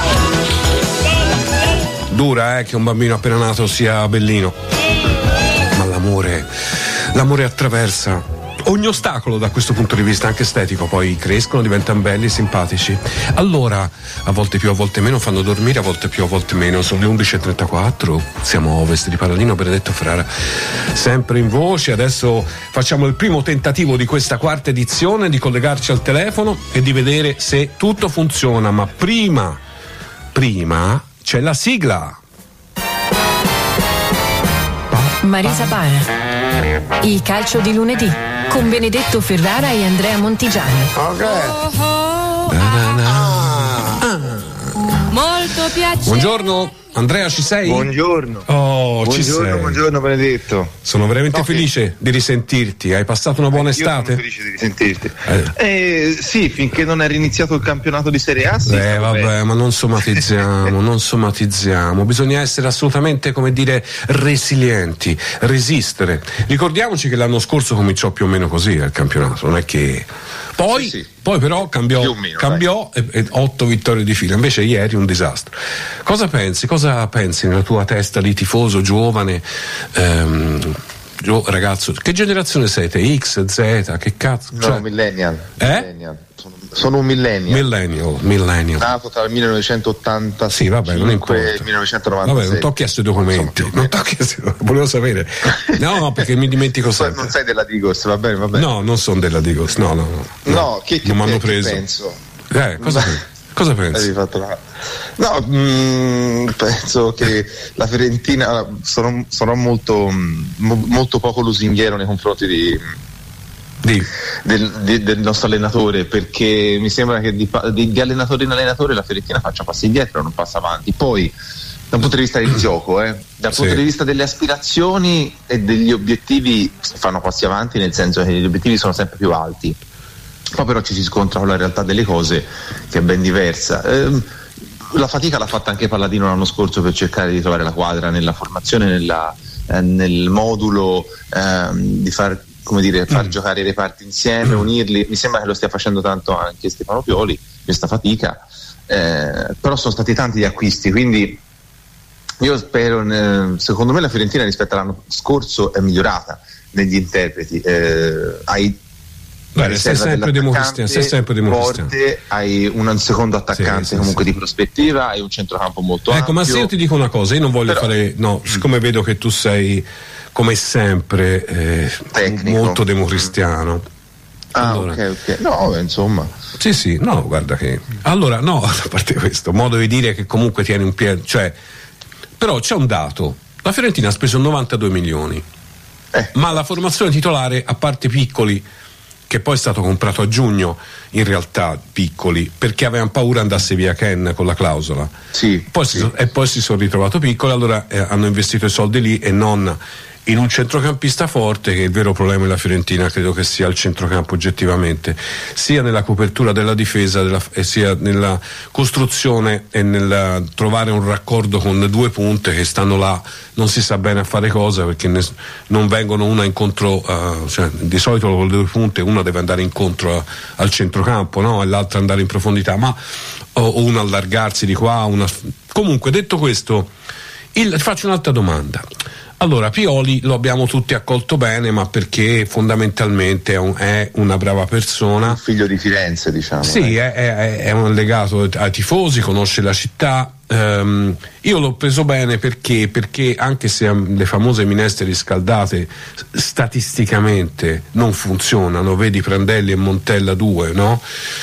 Dura, che un bambino appena nato sia bellino. Ma l'amore attraversa ogni ostacolo da questo punto di vista, anche estetico, poi crescono, diventano belli, simpatici. Allora, a volte più, a volte meno, fanno dormire, a volte più, a volte meno. Sono le 11.34, siamo a Ovest di Paladino, Benedetto Ferrara sempre in voce. Adesso facciamo il primo tentativo di questa quarta edizione, di collegarci al telefono e di vedere se tutto funziona, ma prima c'è la sigla. Marisa Baer, il calcio di lunedì con Benedetto Ferrara e Andrea Montigiani. Molto piacere. Buongiorno Andrea, ci sei? Buongiorno. Ci sei. Buongiorno Benedetto. Sono veramente felice di risentirti. Hai passato una buona estate? Sono felice di risentirti. Sì, finché non è riniziato il campionato di Serie A. Sì, vabbè, ma non somatizziamo. Bisogna essere assolutamente, come dire, resilienti, resistere. Ricordiamoci che l'anno scorso cominciò più o meno così il campionato, non è che poi però cambiò e 8 vittorie di fila, invece ieri un disastro. Cosa pensi nella tua testa di tifoso giovane, ragazzo? Che generazione siete? X, Z, che cazzo? No, millennial. Sono un millennial. Nato tra il 1980. Sì, vabbè, non importa. E il 1996. Vabbè, non t'ho chiesto i documenti. Volevo sapere. No, perché mi dimentico sempre. Non sei della Digos, va bene. No, non sono della Digos. No, che non mi hanno preso. Penso. Cosa pensi? Penso che la Fiorentina sarà molto poco lusinghiero nei confronti del nostro allenatore, perché mi sembra che di allenatore in allenatore la Fiorentina faccia passi indietro, non passa avanti. Poi dal punto di vista del gioco, dal punto di vista delle aspirazioni e degli obiettivi fanno passi avanti, nel senso che gli obiettivi sono sempre più alti. Poi però ci si scontra con la realtà delle cose, che è ben diversa. La fatica l'ha fatta anche Palladino l'anno scorso per cercare di trovare la quadra nella formazione, nel modulo, di far giocare i reparti insieme, unirli. Mi sembra che lo stia facendo tanto anche Stefano Pioli, questa fatica, però sono stati tanti gli acquisti, quindi io spero, secondo me la Fiorentina rispetto all'anno scorso è migliorata negli interpreti. Sei sempre democristiano. Forte, hai un secondo attaccante comunque di prospettiva, hai un centrocampo molto ampio. Ma se io ti dico una cosa, io non voglio siccome vedo che tu sei come sempre molto democristiano. Ok. No, insomma. Sì, no, guarda che. Allora, no, a parte questo, modo di dire che comunque tieni un piede, però c'è un dato. La Fiorentina ha speso 92 milioni. Ma la formazione titolare, a parte Piccoli, che poi è stato comprato a giugno, in realtà Piccoli, perché avevano paura andasse via Ken con la clausola. Poi si sono ritrovato Piccoli, allora hanno investito i soldi lì e non in un centrocampista forte, che il vero problema della Fiorentina credo che sia il centrocampo oggettivamente, sia nella copertura della difesa sia nella costruzione e nel trovare un raccordo con due punte che stanno là, non si sa bene a fare cosa, perché non vengono una incontro, di solito con le due punte una deve andare incontro al centrocampo, no? E l'altra andare in profondità, o una allargarsi di qua, comunque. Detto questo, faccio un'altra domanda. Allora, Pioli lo abbiamo tutti accolto bene, ma perché fondamentalmente è una brava persona. Un figlio di Firenze, diciamo. Sì, è un legato ai tifosi, conosce la città. Io l'ho preso bene perché anche se le famose minestre riscaldate statisticamente non funzionano, vedi Prandelli e Montella 2, no?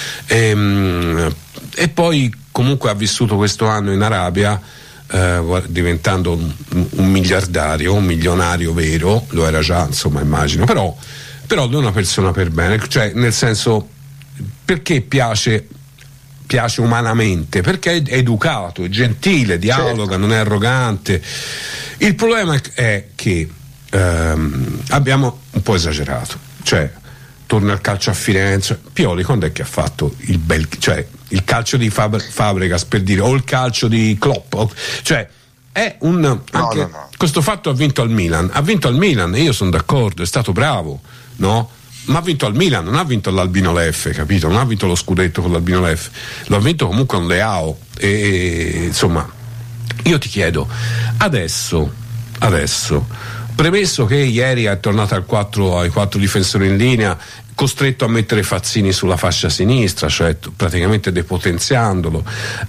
E poi comunque ha vissuto questo anno in Arabia, diventando un miliardario, un milionario vero, lo era già, insomma, immagino, però lui è una persona per bene, nel senso, perché piace umanamente, perché è educato, è gentile, dialoga, non è arrogante. Il problema è che abbiamo un po' esagerato, torna al calcio a Firenze. Pioli quando è che ha fatto il calcio di Fabregas, per dire, o il calcio di Klopp, è questo fatto. Ha vinto al Milan, e io sono d'accordo, è stato bravo, no? Ma ha vinto al Milan, non ha vinto all'Albino Leffe, capito? Non ha vinto lo scudetto con l'Albino Leffe, lo ha vinto comunque con Leao, e insomma io ti chiedo adesso Premesso che ieri è tornato ai 4 difensori in linea, costretto a mettere Fazzini sulla fascia sinistra, cioè praticamente depotenziandolo.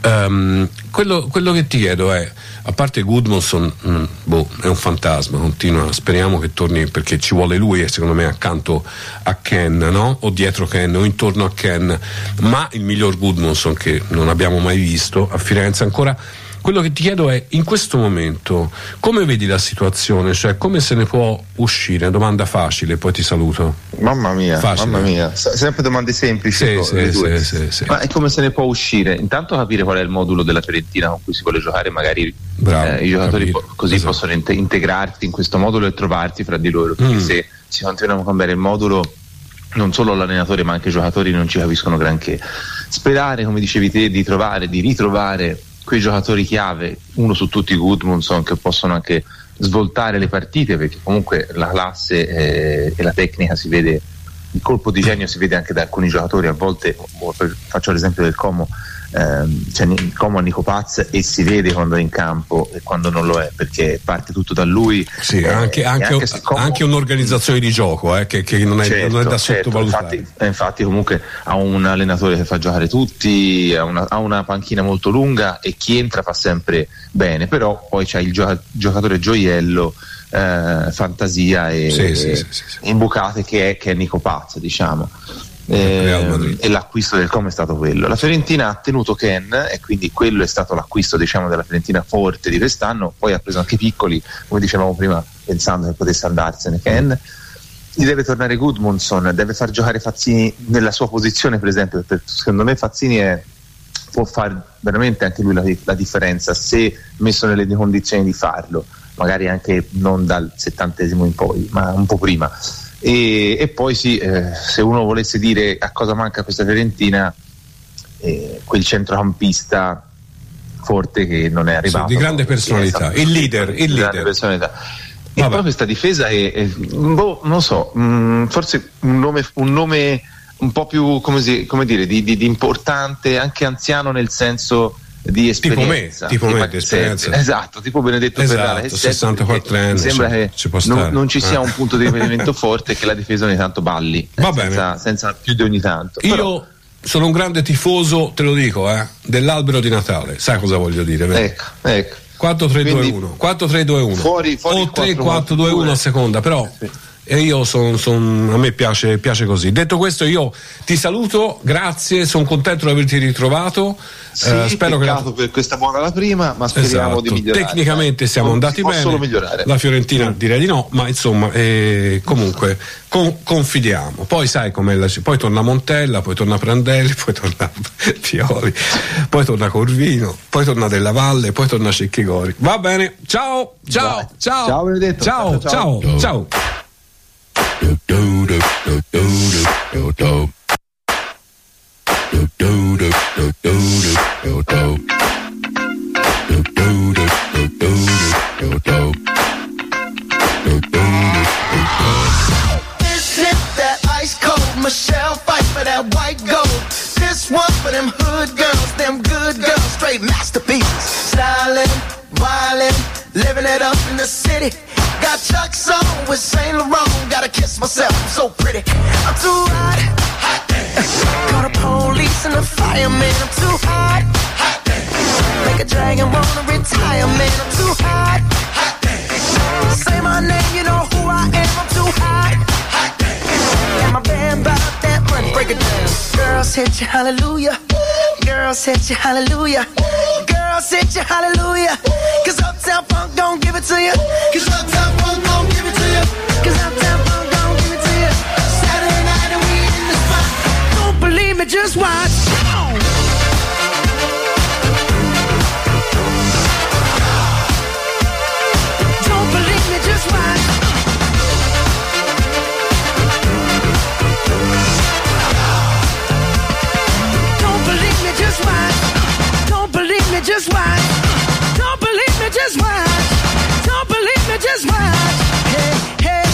Quello che ti chiedo è, a parte Gudmundsson, è un fantasma, continua, speriamo che torni, perché ci vuole lui, secondo me, accanto a Ken, no? O dietro Ken o intorno a Ken, ma il miglior Gudmundsson che non abbiamo mai visto a Firenze ancora. Quello che ti chiedo è, in questo momento, come vedi la situazione? Cioè, come se ne può uscire? Domanda facile, poi ti saluto. Mamma mia, facile. Mamma mia. Sempre domande semplici. Sì. Ma è come se ne può uscire? Intanto capire qual è il modulo della Fiorentina con cui si vuole giocare, magari i giocatori così possono integrarsi in questo modulo e trovarsi fra di loro, perché se si continuano a cambiare il modulo, non solo l'allenatore ma anche i giocatori non ci capiscono granché. Sperare, come dicevi te, di ritrovare quei giocatori chiave, uno su tutti Gudmundsson, che possono anche svoltare le partite, perché comunque la classe e la tecnica si vede, il colpo di genio si vede anche da alcuni giocatori. A volte, faccio l'esempio del Como, c'è il Como a Nico Paz e si vede quando è in campo e quando non lo è, perché parte tutto da lui. Sì, anche un'organizzazione di gioco che non è da sottovalutare. Infatti comunque ha un allenatore che fa giocare tutti, ha una panchina molto lunga e chi entra fa sempre bene, però poi c'è il giocatore gioiello, fantasia e imbucate che è Nico Paz, diciamo. E l'acquisto del Como è stato quello. La Fiorentina ha tenuto Ken e quindi quello è stato l'acquisto, diciamo, della Fiorentina forte di quest'anno. Poi ha preso anche piccoli, come dicevamo prima, pensando che potesse andarsene Ken. Gli deve tornare Gudmundsson, deve far giocare Fazzini nella sua posizione, per esempio, perché secondo me Fazzini può fare veramente anche lui la differenza, se messo nelle condizioni di farlo, magari anche non dal 70° in poi, ma un po' prima. E poi se uno volesse dire a cosa manca questa Fiorentina, quel centrocampista forte che non è arrivato, di grande personalità, il leader. Grande personalità. E poi questa difesa non so, forse un nome un po' più come dire di importante, anche anziano nel senso di esperienza, tipo me di esperienza. Esatto, tipo Benedetto Ferrara, 64 anni. Mi sembra che non ci sia un punto di riferimento forte, che la difesa ogni tanto balli, senza più di ogni tanto. Io sono un grande tifoso, te lo dico, dell'albero di Natale. Sai cosa voglio dire? Ecco. 4-3-2-1 4-3-2-1 fuori o 3-4-2-1 a seconda, però e io a me piace così. Detto questo, io ti saluto, grazie, sono contento di averti ritrovato. Spero che per questa buona la prima, ma speriamo di migliorare. Tecnicamente siamo andati bene, solo migliorare. La Fiorentina direi di no, ma insomma comunque confidiamo. Poi sai com'è poi torna Montella, poi torna Prandelli, poi torna Pioli, poi torna Corvino, poi torna Della Valle, poi torna Cecchigori. Va bene, ciao Benedetto, ciao. This hit that ice cold Michelle fight for that white gold. This one for them hood girls, them good girls, straight masterpieces. Stylin', wildin', living it up in the city. Got Chuck's on with Saint Laurent. Gotta kiss myself, I'm so pretty. I'm too hot. Call the police and the fireman. I'm too hot. Make a dragon wanna retire, man. I'm too hot. Say my name, you know who I am. I'm too hot. And my band bought that money. Break it down. Girls hit you, hallelujah. Girls hit you, hallelujah. Girls hit you, hallelujah. Cause Uptown Funk gon' give it to you. Cause Uptown Funk gon' give it to you. Cause Uptown Funk gon' give it to you. Saturday night and we in the spot. Don't believe me, just watch. Don't believe me, just watch. Don't believe me, just watch. Don't believe me, just watch. Don't believe me, just watch. Don't believe me, just watch. Hey, hey.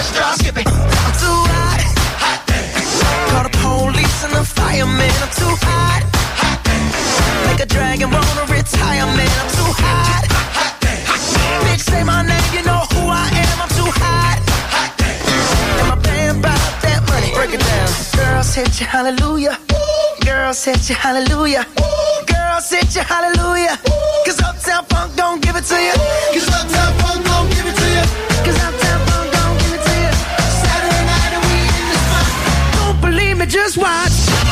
start skipping. I'm too hot. Call the police and the fireman. I'm too hot. Make a dragon wanna retire, man. I'm too hot. Bitch, say my name, you know who I am. I'm too hot. And my band bought that money. Break it down. Girls hit you, hallelujah. Girls hit you, hallelujah. Girls hit you, hallelujah. Cause Uptown Funk don't give it to you. Cause Uptown Funk don't give it to you. Cause Uptown Funk don't give it to you. Saturday night and we in the spot. Don't believe me, just watch.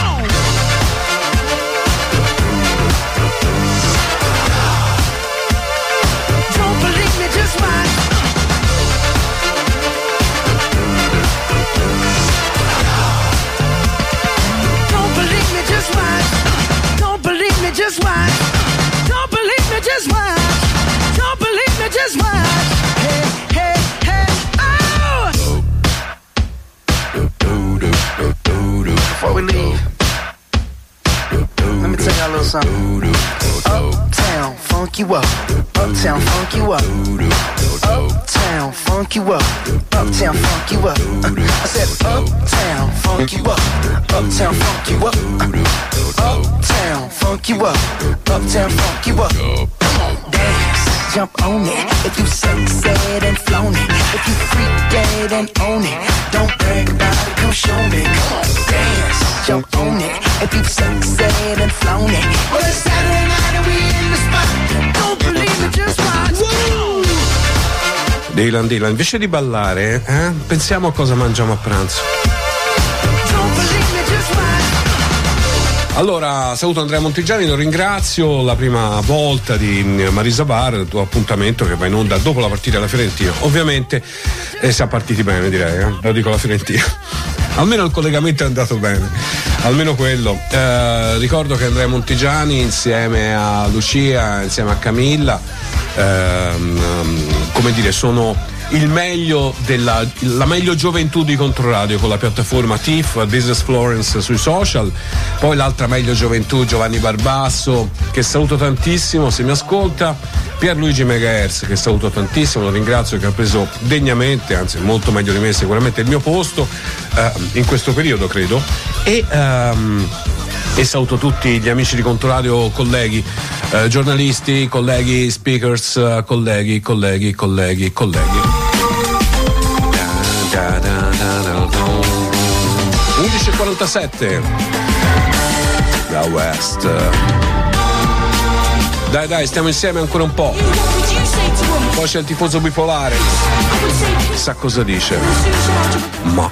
Don't believe me, just watch. Don't believe me, just watch. Don't believe me, just watch. Don't believe me, just watch. Don't believe me, just watch. Hey, hey, hey, oh! Before we leave, let me tell y'all a little something. Uptown, funk you up. Uptown, funk you up. Uptown, funk you up. Uptown, funk you up. I said uptown, funk you up. Uptown, funk you up. Uptown, funk you up. Uptown, funk you up. Come on, dance, jump on it. If you sunset and flown it. If you freak dead and own it. Don't brag about it, come show me. Come on, dance, jump on it. If you sunset and flown it. Well, it's Saturday night and we in the spot. Don't believe it, just watch. Dylan, invece di ballare, pensiamo a cosa mangiamo a pranzo. Allora, saluto Andrea Montigiani, lo ringrazio. La prima volta di Marisa Bar, il tuo appuntamento che va in onda dopo la partita della Fiorentina. Ovviamente siamo partiti bene, direi, lo dico la Fiorentina. Almeno il collegamento è andato bene, almeno quello. Ricordo che Andrea Montigiani insieme a Lucia, insieme a Camilla, come dire, sono il meglio la meglio gioventù di Controradio con la piattaforma TIFF, This is Florence sui social, poi l'altra meglio gioventù Giovanni Barbasso, che saluto tantissimo se mi ascolta, Pierluigi Megahertz, che saluto tantissimo, lo ringrazio, che ha preso degnamente, anzi molto meglio di me sicuramente, il mio posto in questo periodo, credo, e saluto tutti gli amici di Controradio, colleghi, giornalisti, colleghi, speakers, colleghi. 11:47 da West. Dai, stiamo insieme ancora un po'. Poi c'è il tifoso bipolare, chissà cosa dice, ma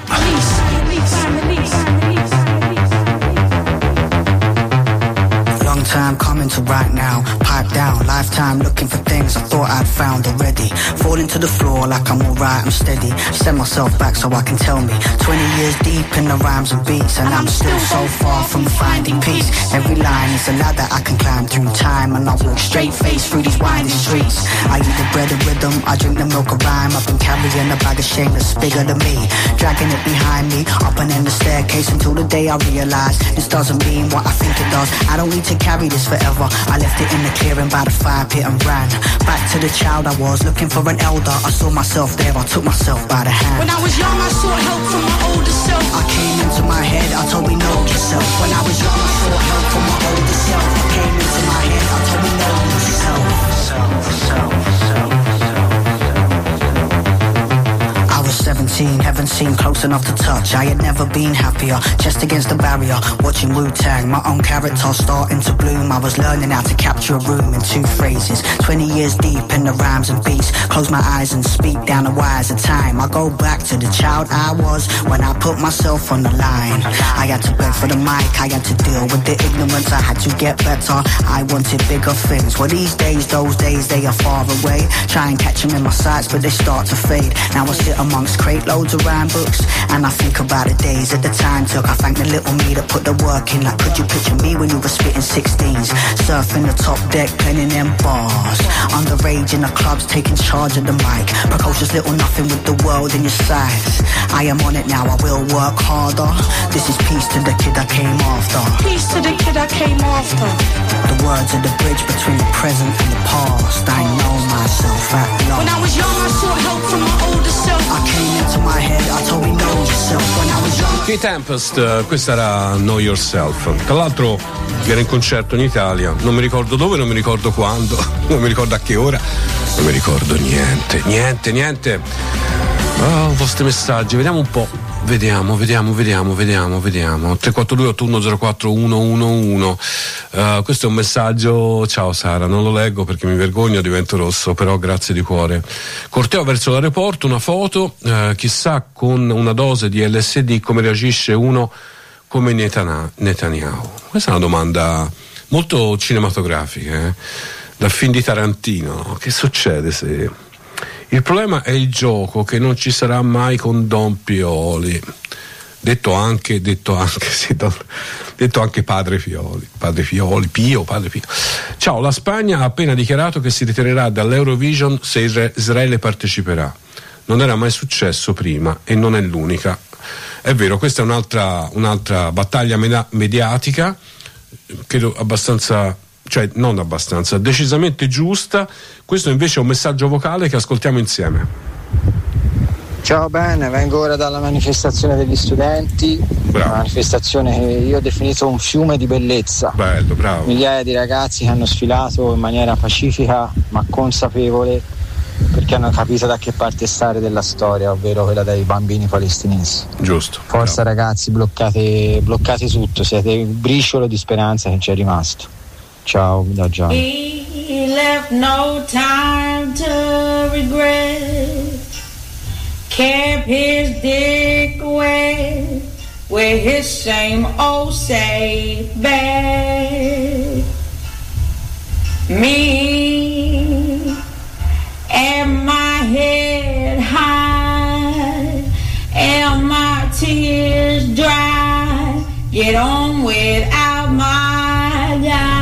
time coming to right now, pipe down, lifetime looking for things I thought I'd found already, falling to the floor like I'm alright, I'm steady, set myself back so I can tell me, 20 years deep in the rhymes and beats, and I'm still so far from finding peace, every line is a ladder I can climb through time, and I walk straight face through these winding streets, I eat the bread of rhythm, I drink the milk of rhyme, I've been carrying a bag of shame that's bigger than me, dragging it behind me, up and in the staircase until the day I realise, this doesn't mean what I think it does, I don't need to carry this forever, I left it in the clearing by the fire pit and ran back to the child I was, looking for an elder, I saw myself there, I took myself by the hand. When I was young I sought help from my older self, I came into my head, I told me know yourself. When I was young I sought help from my older self, I came into my head, I told me know yourself. I was 17, haven't seen close enough to touch, I had never been happier, just against the barrier, watching Wu-Tang, my own character starting to bloom, I was learning how to capture a room in 2 phrases, 20 years deep in the rhymes and beats, close my eyes and speak down the wires of time, I go back to the child I was, when I put myself on the line, I had to beg for the mic, I had to deal with the ignorance, I had to get better, I wanted bigger things, well these days, those days they are far away, try and catch them in my sights but they start to fade, now I sit amongst crate loads of rhyme books, and I think about the days that the time took, I thank the little me that put the work in, like could you picture me when you were spitting 16s, surfing the top deck, penning them bars, underage in the clubs, taking charge of the mic, precocious little nothing with the world in your sights, I am on it now, I will work harder, this is peace to the kid I came after, peace to the kid I came after, the words are the bridge between the present and the past, I know myself at last. When I was young I sought help from my older self, I came into my head, qui Tempest, questa era Know Yourself. Tra l'altro era in concerto in Italia, non mi ricordo dove, non mi ricordo quando, non mi ricordo a che ora, non mi ricordo niente. Oh, vostri messaggi, vediamo un po'. Vediamo. 342 8104 111. Questo è un messaggio. Ciao Sara, non lo leggo perché mi vergogno, divento rosso, però grazie di cuore. Corteo verso l'aeroporto, una foto, chissà con una dose di LSD come reagisce uno come Netanyahu. Questa è una domanda molto cinematografica, da film di Tarantino. Che succede se... Il problema è il gioco che non ci sarà mai con Don Pioli. Detto anche padre Pio. Ciao, la Spagna ha appena dichiarato che si ritirerà dall'Eurovision se Israele parteciperà. Non era mai successo prima e non è l'unica. È vero, questa è un'altra battaglia mediatica, credo decisamente giusta. Questo invece è un messaggio vocale che ascoltiamo insieme. Ciao, bene, vengo ora dalla manifestazione degli studenti. Bravo. Una manifestazione che io ho definito un fiume di bellezza. Bello, bravo. Migliaia di ragazzi che hanno sfilato in maniera pacifica ma consapevole, perché hanno capito da che parte stare della storia, ovvero quella dei bambini palestinesi. Giusto. Forza, bravo. Ragazzi, bloccate tutto, siete il briciolo di speranza che ci è rimasto. Ciao da Gianni. He left no time to regret, kept his dick away with his same old safe bet. Me and my head high and my tears dry, get on without my guy.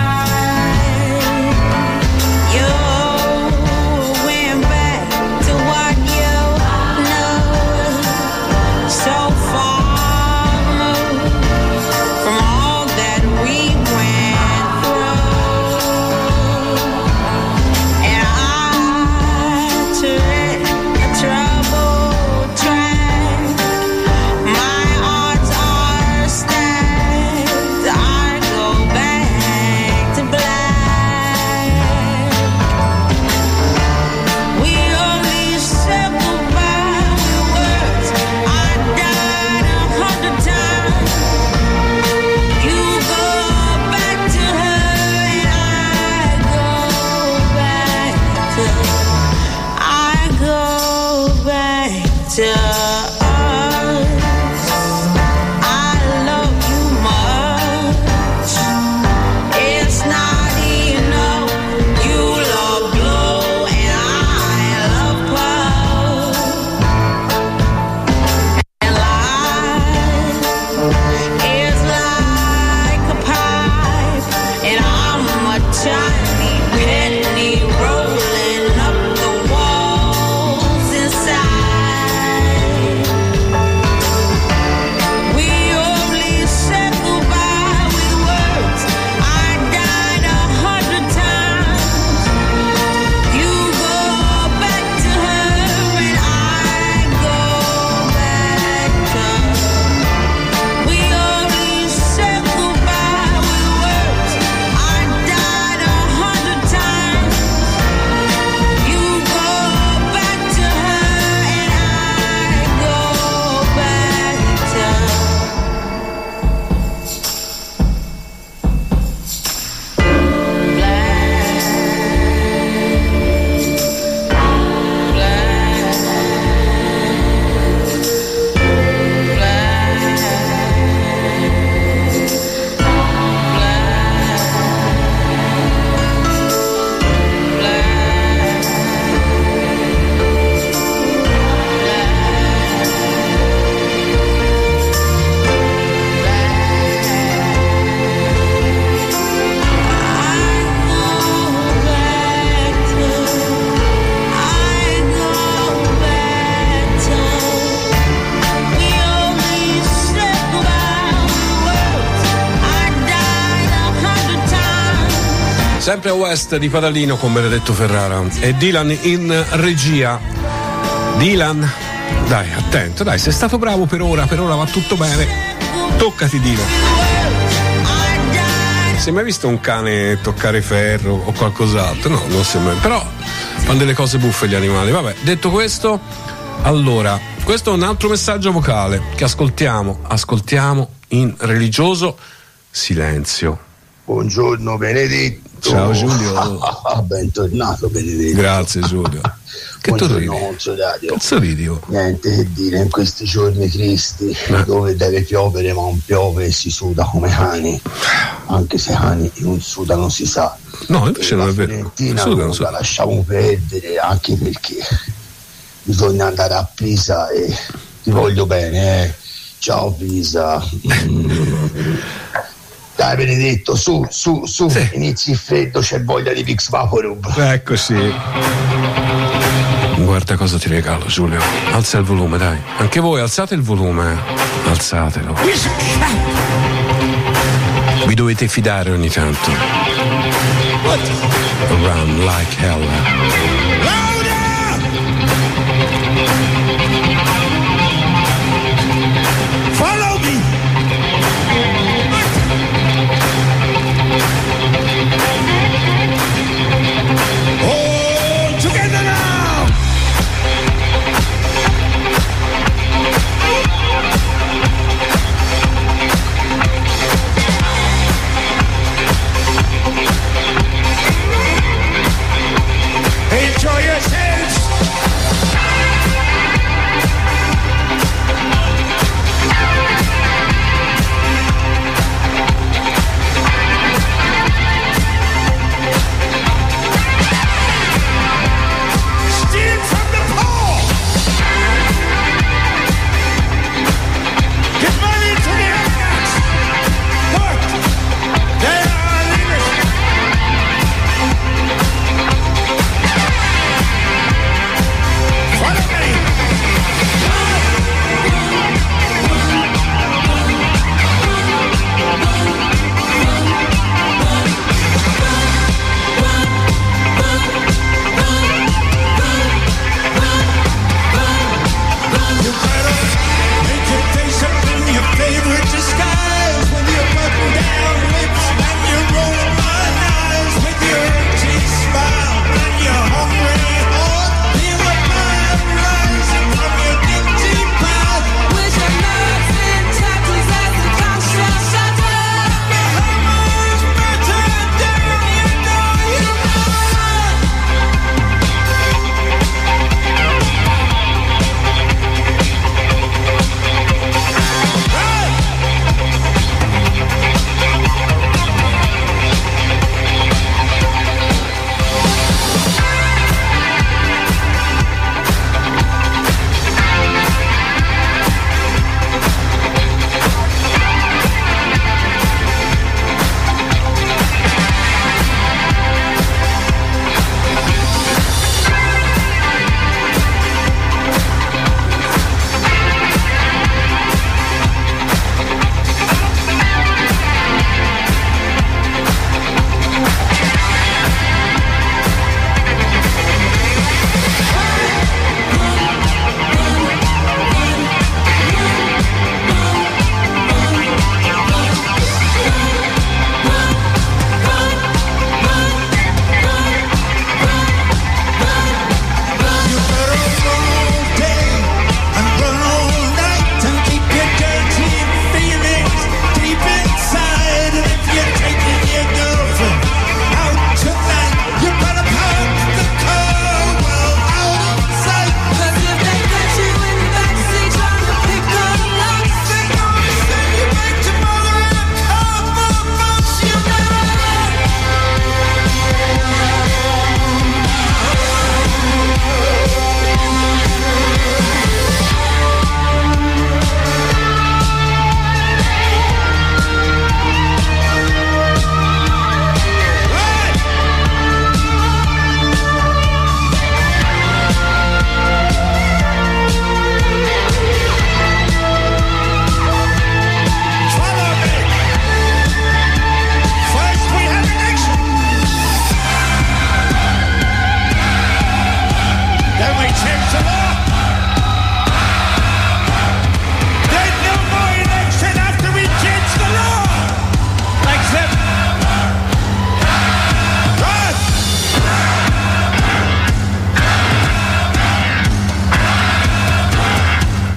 Sempre a West di Padalino con Benedetto Ferrara e Dylan in regia. Dylan, Dai, attento, dai, sei stato bravo per ora va tutto bene. Toccati, Dino. Si è mai visto un cane toccare ferro o qualcos'altro? No, non si è mai. Però fanno delle cose buffe gli animali. Vabbè, detto questo, allora, questo è un altro messaggio vocale che ascoltiamo in religioso silenzio. Buongiorno Benedetto. Ciao Giulio. Bentornato Benedetto. Grazie Giulio. Che tu ridi? Cazzo ridi? Niente che dire, in questi giorni tristi dove deve piovere ma non piove e si suda come cani, anche se cani non sudano si sa. No, invece non è vero. Non la lasciamo perdere, anche perché bisogna andare a Pisa e ti voglio bene, Ciao Pisa. Dai Benedetto, su, sì. Inizi il freddo, c'è voglia di Vicks Vaporub. Eccoci. Guarda cosa ti regalo, Giulio. Alza il volume, dai. Anche voi alzate il volume. Alzatelo. Vi dovete fidare ogni tanto. Run like hell. Follow me. Oh, together now. Enjoy yourself.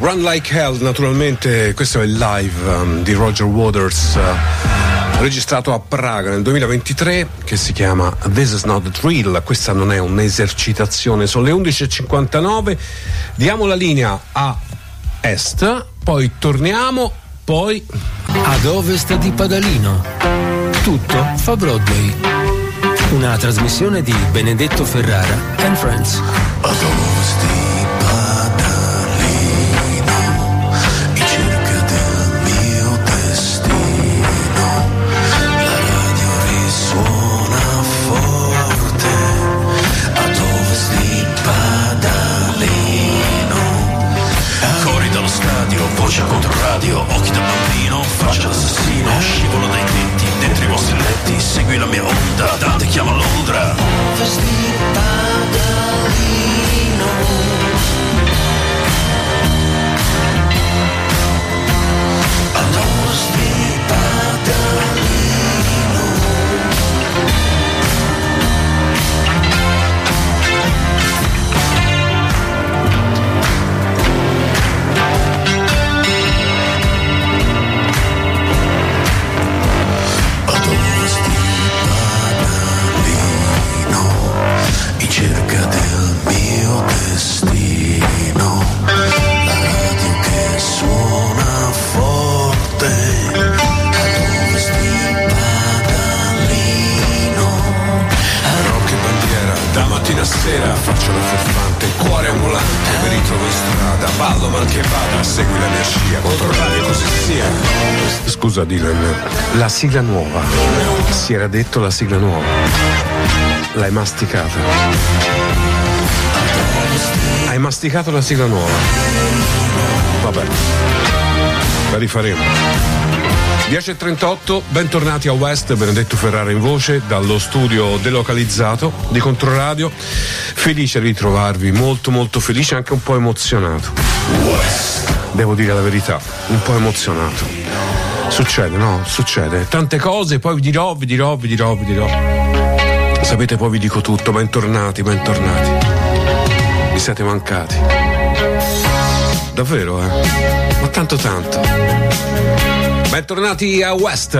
Run Like Hell, naturalmente questo è il live di Roger Waters registrato a Praga nel 2023, che si chiama This Is Not a Drill. Questa non è un'esercitazione. Sono le 11.59, diamo la linea a est, poi torniamo, poi ad ovest di Padalino. Tutto fa Broadway. Una trasmissione di Benedetto Ferrara and Friends. Ad ovest di voce contro radio, occhi da bambino, faccia d'assassino, scivolo dai tetti, dentro i vostri letti, segui la mia onda, Dante chiama Londra. Vesti Padalino, ad ovest di Padalino. In cerca del mio destino, la radio che suona forte, ad ovest di Padalino. Rock e bandiera, da mattina a sera faccio la furfante, cuore ambulante, mi ritrovo in strada, ballo mal che vada, segui la mia scia, controllare così sia. Scusa Dylan, la sigla nuova, si era detto la sigla nuova. L'hai masticata. Hai masticato la sigla nuova. Vabbè, la rifaremo. 10.38, bentornati a West, Benedetto Ferrara in voce dallo studio delocalizzato di Controradio. Felice di ritrovarvi, molto molto felice, anche un po' emozionato. Devo dire la verità, un po' emozionato. Succede, no? Succede. Tante cose, poi vi dirò. Sapete, poi vi dico tutto. Bentornati. Mi siete mancati. Davvero, Ma tanto. Bentornati a West.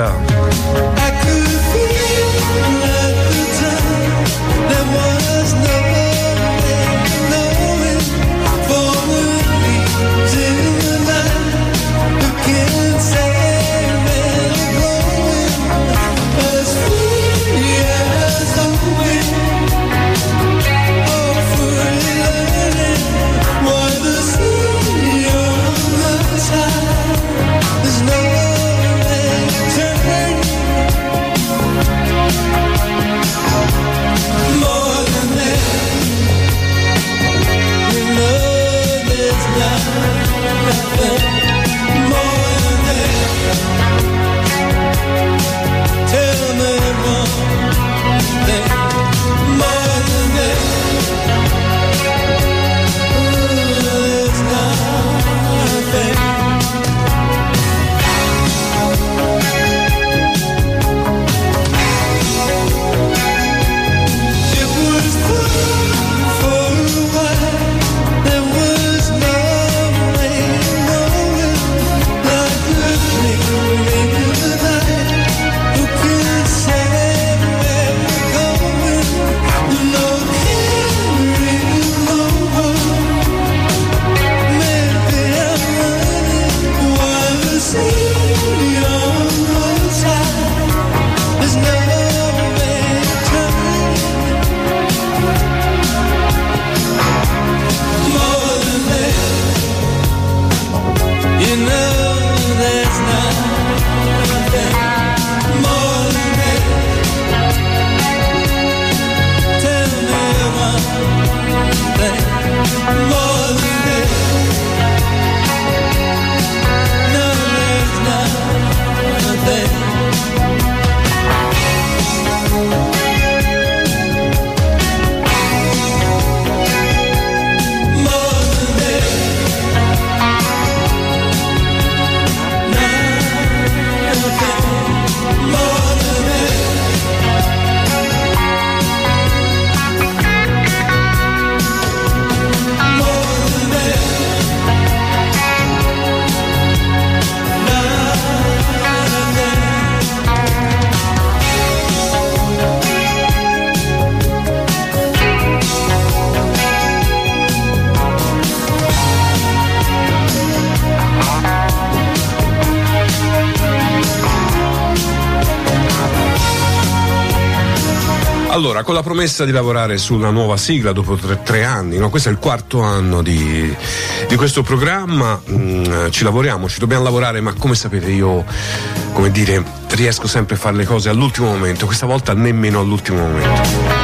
Allora, con la promessa di lavorare sulla nuova sigla dopo tre anni, no? Questo è il 4º anno di questo programma, ci lavoriamo, ci dobbiamo lavorare, ma come sapete io, come dire, riesco sempre a fare le cose all'ultimo momento, questa volta nemmeno all'ultimo momento.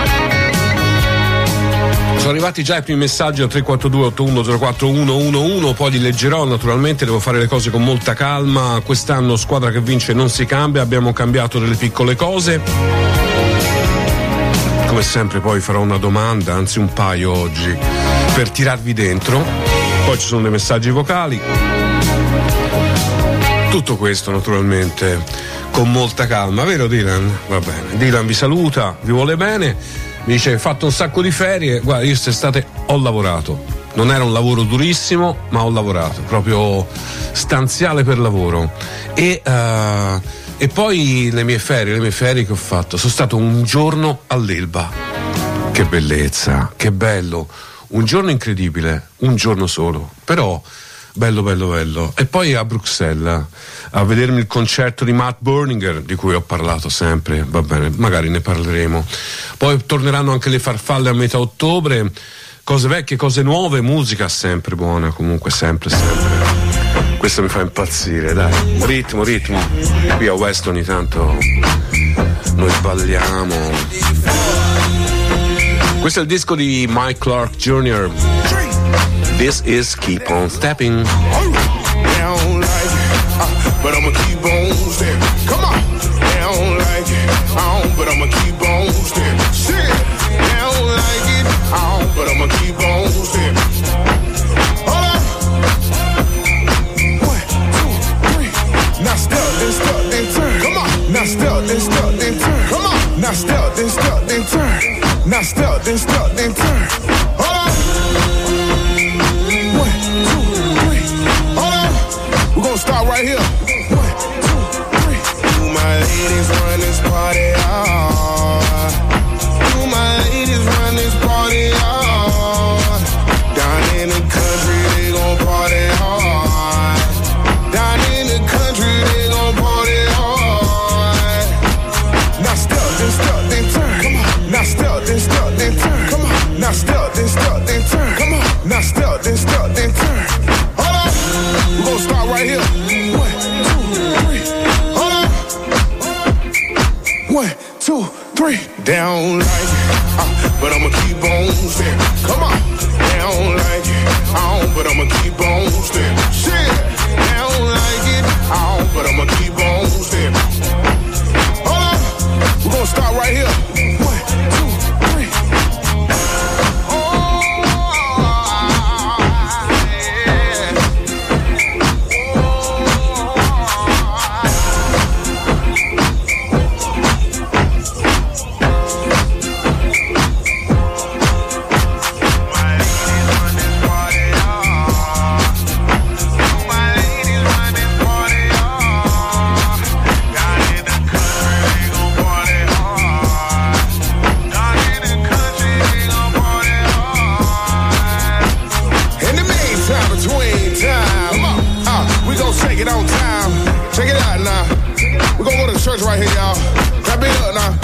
Sono arrivati già i primi messaggi al 342-8104-111, poi li leggerò, naturalmente devo fare le cose con molta calma. Quest'anno squadra che vince non si cambia, abbiamo cambiato delle piccole cose. Come sempre poi farò una domanda, anzi un paio oggi, per tirarvi dentro. Poi ci sono dei messaggi vocali. Tutto questo naturalmente con molta calma, vero Dylan? Va bene, Dylan vi saluta, vi vuole bene. Mi dice: hai fatto un sacco di ferie. Guarda, io quest'estate ho lavorato, non era un lavoro durissimo, ma ho lavorato, proprio stanziale per lavoro. E poi le mie ferie che ho fatto, sono stato un giorno all'Elba. Che bellezza, che bello, un giorno incredibile, un giorno solo, però bello. E poi a Bruxelles a vedermi il concerto di Matt Berninger, di cui ho parlato sempre, va bene, magari ne parleremo. Poi torneranno anche le farfalle a metà ottobre, cose vecchie, cose nuove, musica sempre buona, comunque sempre. Questo mi fa impazzire, dai, ritmo. Qui a West ogni tanto noi balliamo. Questo è il disco di Mike Clark Jr. This is Keep on Stepping. But I'ma keep on stepping. Come on. They don't like it, but I'ma keep on stepping. Shit, they don't like it, but I'ma keep on stepping. Hold on. 1, 2, 3. Now step, then turn. Come on. Now step, then turn. Come on. Now step, then turn. Now step, then turn. Hold on. 1, 2, 3. Hold on. We're gonna start right here. Ladies run this party hard. You my ladies run this party hard. Down in the country they gon' party hard. Down in the country they gon' party hard. Now step, then turn. Come on. Now step, then turn. Come on. Now step, then turn. Come on. Now step, then turn. Hold on. We're gonna start right here. 1, 2, 3. They don't like it, but I'ma keep on stepping. Come on. They don't like it, but I'ma keep on stepping. Shit. They don't like it, but I'ma keep on stepping. Hold on. We're gonna start right here. 1, 2, 3. Church right here, y'all. Clap it up now.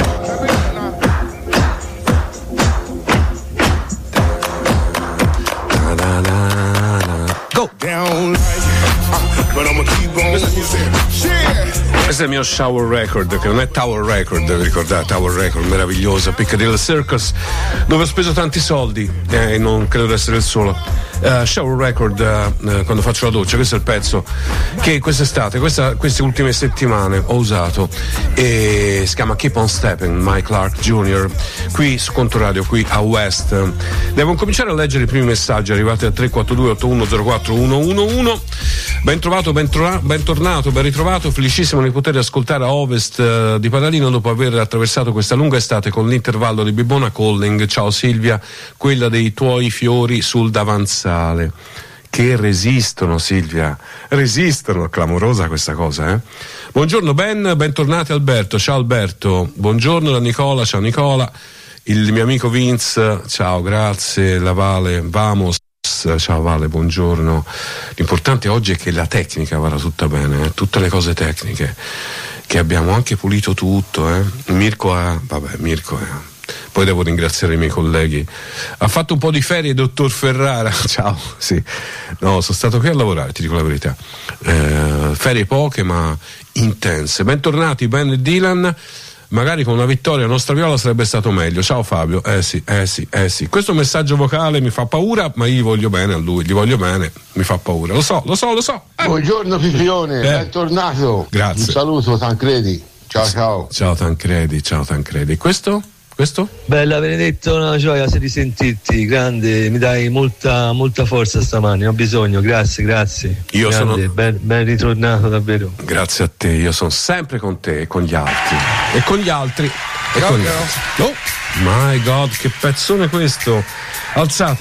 Go. Down like it, but I'ma keep on. Questo è il mio shower record, che non è Tower Record, vi ricordate? Tower Record, meravigliosa, Piccadilly Circus, dove ho speso tanti soldi e non credo di essere il solo. Shower Record, quando faccio la doccia, questo è il pezzo che quest'estate, queste ultime settimane ho usato, e si chiama Keep on Stepping, Mike Clark Jr. qui su Controradio, qui a West. Devo cominciare a leggere i primi messaggi arrivati al 342-8104-111. Ben trovato, bentornato, ben ritrovato, felicissimo di poter ascoltare a Ovest di Padalino dopo aver attraversato questa lunga estate con l'intervallo di Bibbona Calling. Ciao Silvia, quella dei tuoi fiori sul davanzale. Che resistono, Silvia, resistono, clamorosa questa cosa, eh? Buongiorno Ben, bentornati Alberto, ciao Alberto, buongiorno da Nicola, ciao Nicola, il mio amico Vince, ciao, grazie, la Vale, vamos. Ciao Vale, buongiorno. L'importante oggi è che la tecnica vada tutta bene, tutte le cose tecniche, che abbiamo anche pulito tutto, Mirko è Poi devo ringraziare i miei colleghi. Ha fatto un po' di ferie dottor Ferrara. Ciao, sì. No, sono stato qui a lavorare, ti dico la verità. Ferie poche ma intense. Bentornati Ben e Dylan. Magari con una vittoria la nostra viola sarebbe stato meglio. Ciao Fabio. Sì. Questo messaggio vocale mi fa paura, ma io gli voglio bene a lui, gli voglio bene, mi fa paura. Lo so. Buongiorno Pipione, bentornato. Grazie. Un saluto Tancredi. Ciao. Ciao Tancredi. Questo? Bella Benedetto, una gioia se di sentirti, grande, mi dai molta forza stamani, ho bisogno, grazie. Io grande, ben ritornato davvero. Grazie a te, io sono sempre con te e con gli altri. Oh my God, che pezzone questo! Alzate.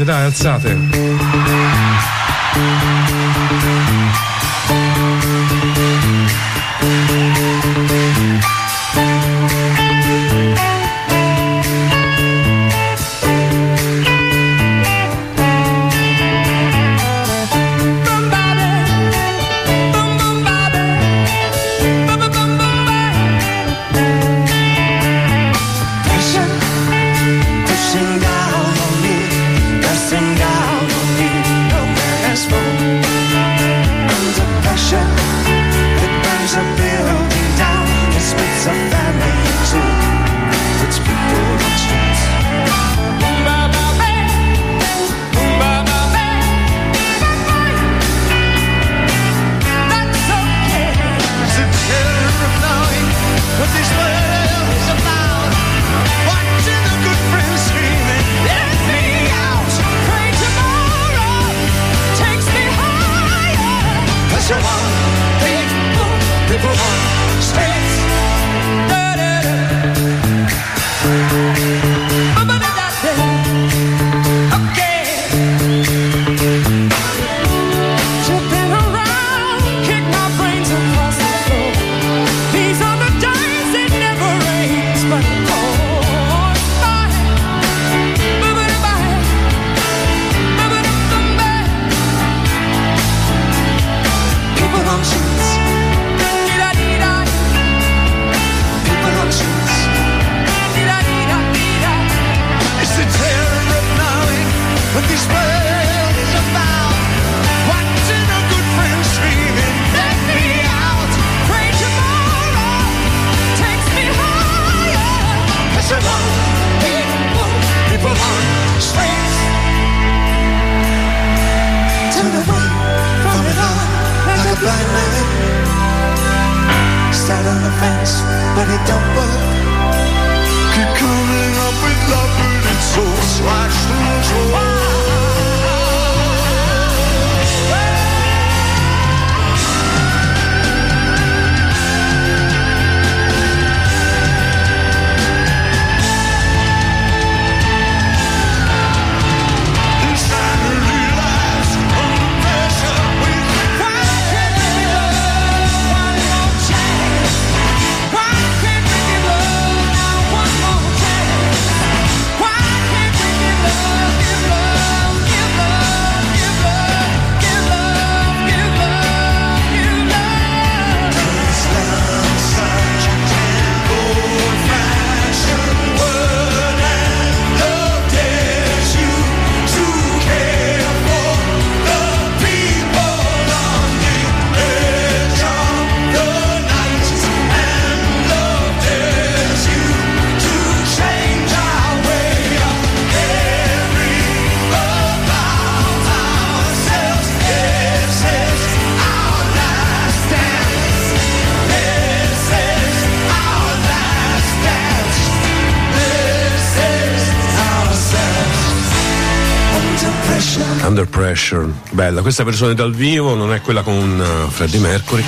Under Pressure, bella, questa versione dal vivo non è quella con Freddie Mercury.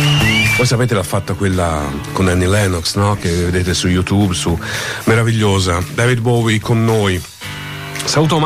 Voi sapete l'ha fatta quella con Annie Lennox, no? Che vedete su YouTube, meravigliosa. David Bowie con noi. Saluto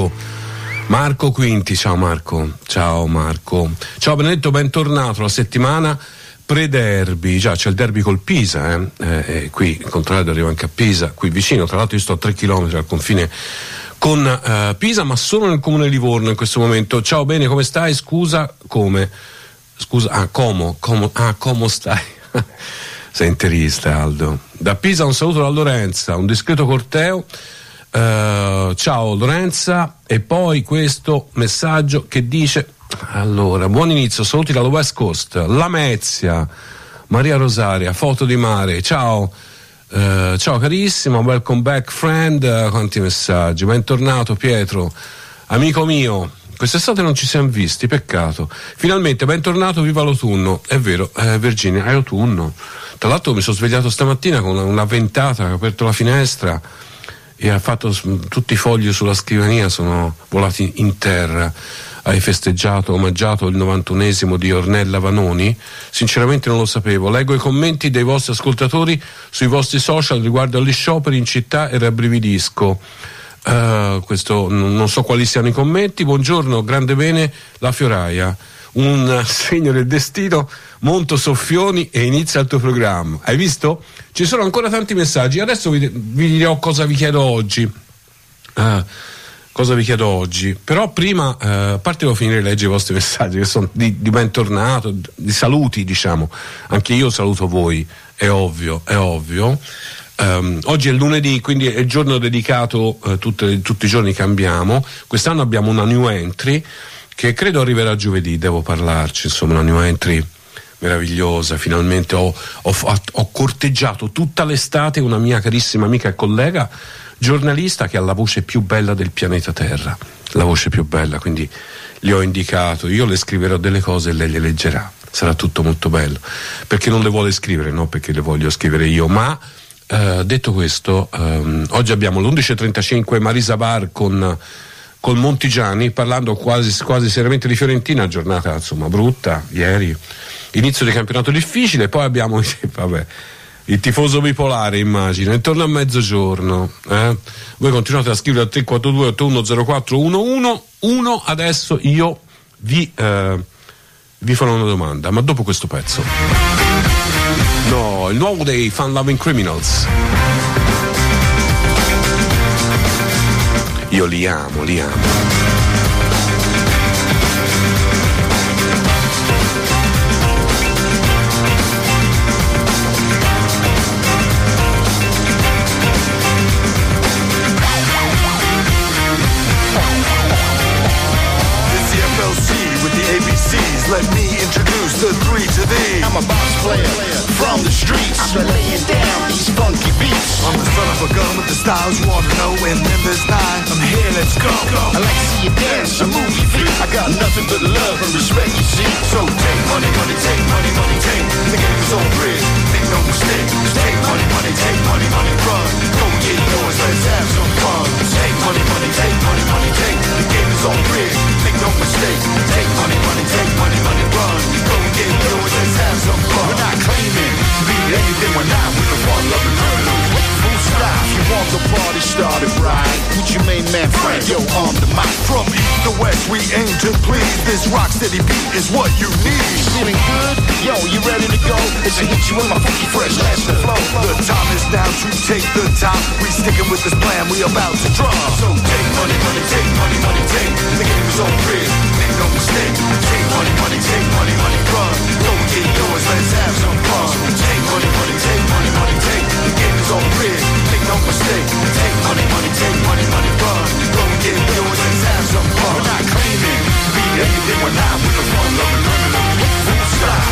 Marco Quinti, ciao Marco. Ciao Benedetto, bentornato la settimana pre-derby, già c'è il derby col Pisa, qui il contrario arriva anche a Pisa, qui vicino, tra l'altro io sto a 3 chilometri dal confine con Pisa, ma solo nel comune di Livorno in questo momento. Ciao, bene, come stai? Como stai? Sei interista, Aldo. Da Pisa un saluto da Lorenza, un discreto corteo. Ciao Lorenza. E poi questo messaggio che dice: allora, buon inizio, saluti dalla West Coast. Lamezia, Maria Rosaria, foto di mare. Ciao. Ciao carissima, welcome back friend. Quanti messaggi. Bentornato Pietro, amico mio. Quest'estate non ci siamo visti, peccato. Finalmente, bentornato, viva l'autunno. È vero, Virginia, è autunno. Tra l'altro mi sono svegliato stamattina con una ventata, ho aperto la finestra e ha fatto tutti i fogli sulla scrivania, sono volati in terra. Hai festeggiato, omaggiato il 91esimo di Ornella Vanoni? Sinceramente non lo sapevo. Leggo i commenti dei vostri ascoltatori sui vostri social riguardo agli scioperi in città e rabbrividisco. Questo non so quali siano i commenti. Buongiorno, grande bene la fioraia, un segno del destino, monto soffioni e inizia il tuo programma. Hai visto? Ci sono ancora tanti messaggi. Adesso vi dirò cosa vi chiedo oggi. Però prima, a parte devo finire di leggere i vostri messaggi che sono di bentornato, di saluti, diciamo. Anche io saluto voi, è ovvio. Oggi è lunedì, quindi è il giorno dedicato, tutti i giorni cambiamo. Quest'anno abbiamo una new entry che credo arriverà giovedì, devo parlarci, insomma, una new entry meravigliosa. Finalmente ho corteggiato tutta l'estate una mia carissima amica e collega giornalista che ha la voce più bella del pianeta Terra, la voce più bella, quindi gli ho indicato, io le scriverò delle cose e lei le leggerà, sarà tutto molto bello, perché non le vuole scrivere, no perché le voglio scrivere io, ma detto questo, oggi abbiamo l'11.35 Marisa Bar con Montigiani, parlando quasi seriamente di Fiorentina, giornata insomma brutta ieri, inizio di campionato difficile, poi abbiamo il tifoso bipolare, immagino, intorno a mezzogiorno. Voi continuate a scrivere al 342 8104 111. Adesso io vi farò una domanda, ma dopo questo pezzo. No, il nuovo dei Fun Loving Criminals. Io li amo. Let me introduce the three to thee. I'm a box player from the streets. I've been laying down these funky beats. I'm the son of a gun with the styles you want to know. And then there's nine. I'm here, let's go. I like to see you dance, a movie freak. I got nothing but love and respect, you see. So take money, take money, take. The game is all rigged, make no mistake. Just take money, take money, run. Go get yours, let's have some fun. Take money, take money, take. The game is all rigged, make no mistake. Take money, take money, run. Go get yours, let's have some fun. We're not claiming to be anything we're not. We're the fun-loving criminals. Full stop, you want the party started right. Put your main man Frank, yo, on the mic. From east to west, we aim to please. This rock steady beat is what you need. Feeling good? Yo, you ready to go? It's a hit you in my funky fresh last flow. The time is now to take the time. We sticking with this plan, we about to draw. So take money, take money, take. The game is on rigged, make no mistake. Take money, take money, run. Go get yours, let's have some fun. Take money, take money, take. The game is on rigged, make no mistake. Take money, take money, run. Go get yours, let's have some fun. We're not claiming to be anything we're not. We're the fun-loving criminals. Full stop.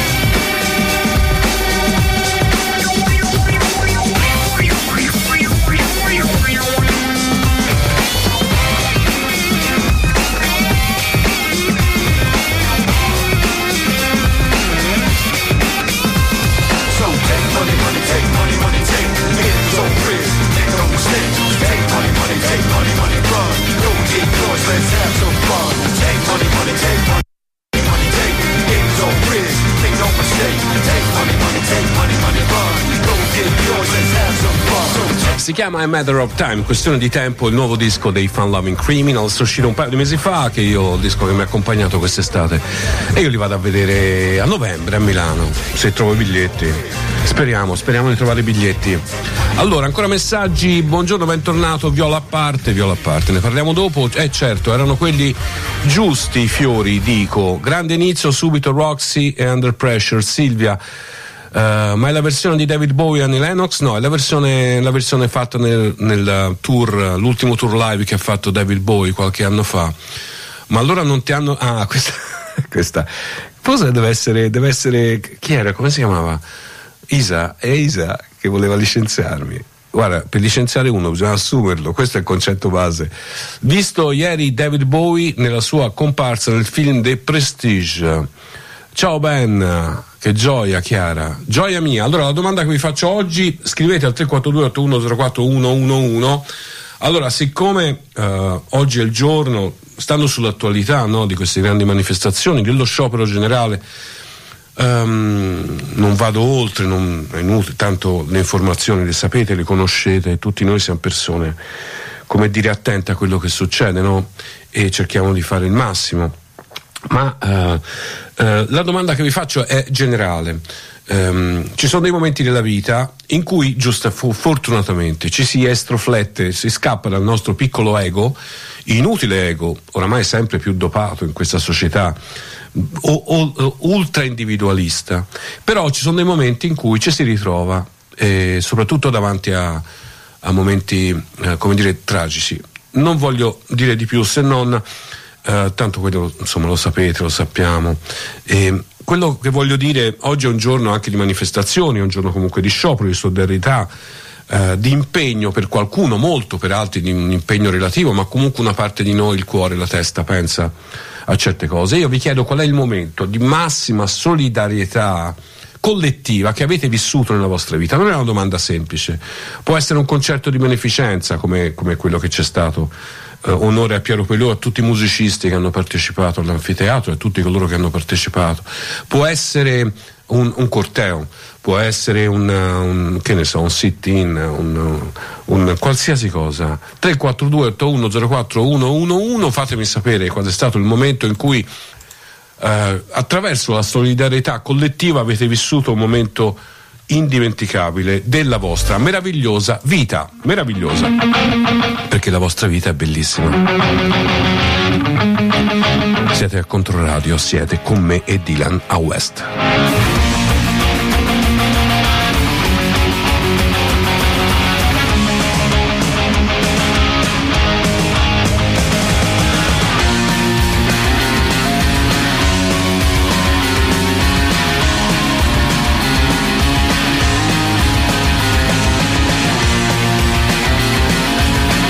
Let's have some fun. Take money, take money, take. Game's all rigged, make no mistake. Take money, take money, run. Go get yours, let's have some fun. Si chiama A Matter of Time, questione di tempo, il nuovo disco dei Fun Loving Criminals, uscito un paio di mesi fa, che io, il disco che mi ha accompagnato quest'estate, e io li vado a vedere a novembre a Milano, se trovo i biglietti. Speriamo di trovare i biglietti. Allora, ancora messaggi. Buongiorno, bentornato. Viola a parte, ne parliamo dopo. Certo, erano quelli giusti i fiori, dico. Grande inizio, subito Roxy e Under Pressure. Silvia Ma è la versione di David Bowie e Annie Lennox? No, è la versione fatta nel tour, l'ultimo tour live che ha fatto David Bowie qualche anno fa. Ma allora non ti hanno... Ah, questa cosa deve essere chi era? Come si chiamava? Isa che voleva licenziarmi. Guarda, per licenziare uno bisogna assumerlo, questo è il concetto base. Visto ieri David Bowie nella sua comparsa nel film The Prestige. Ciao Ben, che gioia Chiara, gioia mia. Allora la domanda che vi faccio oggi, scrivete al 342-8104-111. Allora, siccome oggi è il giorno, stando sull'attualità, no, di queste grandi manifestazioni, dello sciopero generale, non vado oltre, è inutile, tanto le informazioni le sapete, le conoscete, tutti noi siamo persone, come dire, attente a quello che succede, no? E cerchiamo di fare il massimo. Ma la domanda che vi faccio è generale. Ci sono dei momenti della vita in cui fortunatamente ci si estroflette, si scappa dal nostro piccolo ego, inutile ego, oramai sempre più dopato in questa società ultra individualista, però ci sono dei momenti in cui ci si ritrova, soprattutto davanti a momenti come dire tragici. Non voglio dire di più se non tanto quello, insomma, lo sapete, lo sappiamo. Quello che voglio dire, oggi è un giorno anche di manifestazioni, è un giorno comunque di sciopero, di solidarietà, di impegno per qualcuno, molto per altri di un impegno relativo, ma comunque una parte di noi, il cuore, la testa pensa a certe cose. Io vi chiedo qual è il momento di massima solidarietà collettiva che avete vissuto nella vostra vita. Non è una domanda semplice, può essere un concerto di beneficenza come quello che c'è stato, onore a Piero Pelù, a tutti i musicisti che hanno partecipato all'anfiteatro e a tutti coloro che hanno partecipato, può essere un corteo, può essere un che ne so, un sit-in, un qualsiasi cosa. 342-8104-111, fatemi sapere qual è stato il momento in cui attraverso la solidarietà collettiva avete vissuto un momento indimenticabile della vostra meravigliosa vita, meravigliosa, perché la vostra vita è bellissima. Siete a Controradio, siete con me e Dylan a West.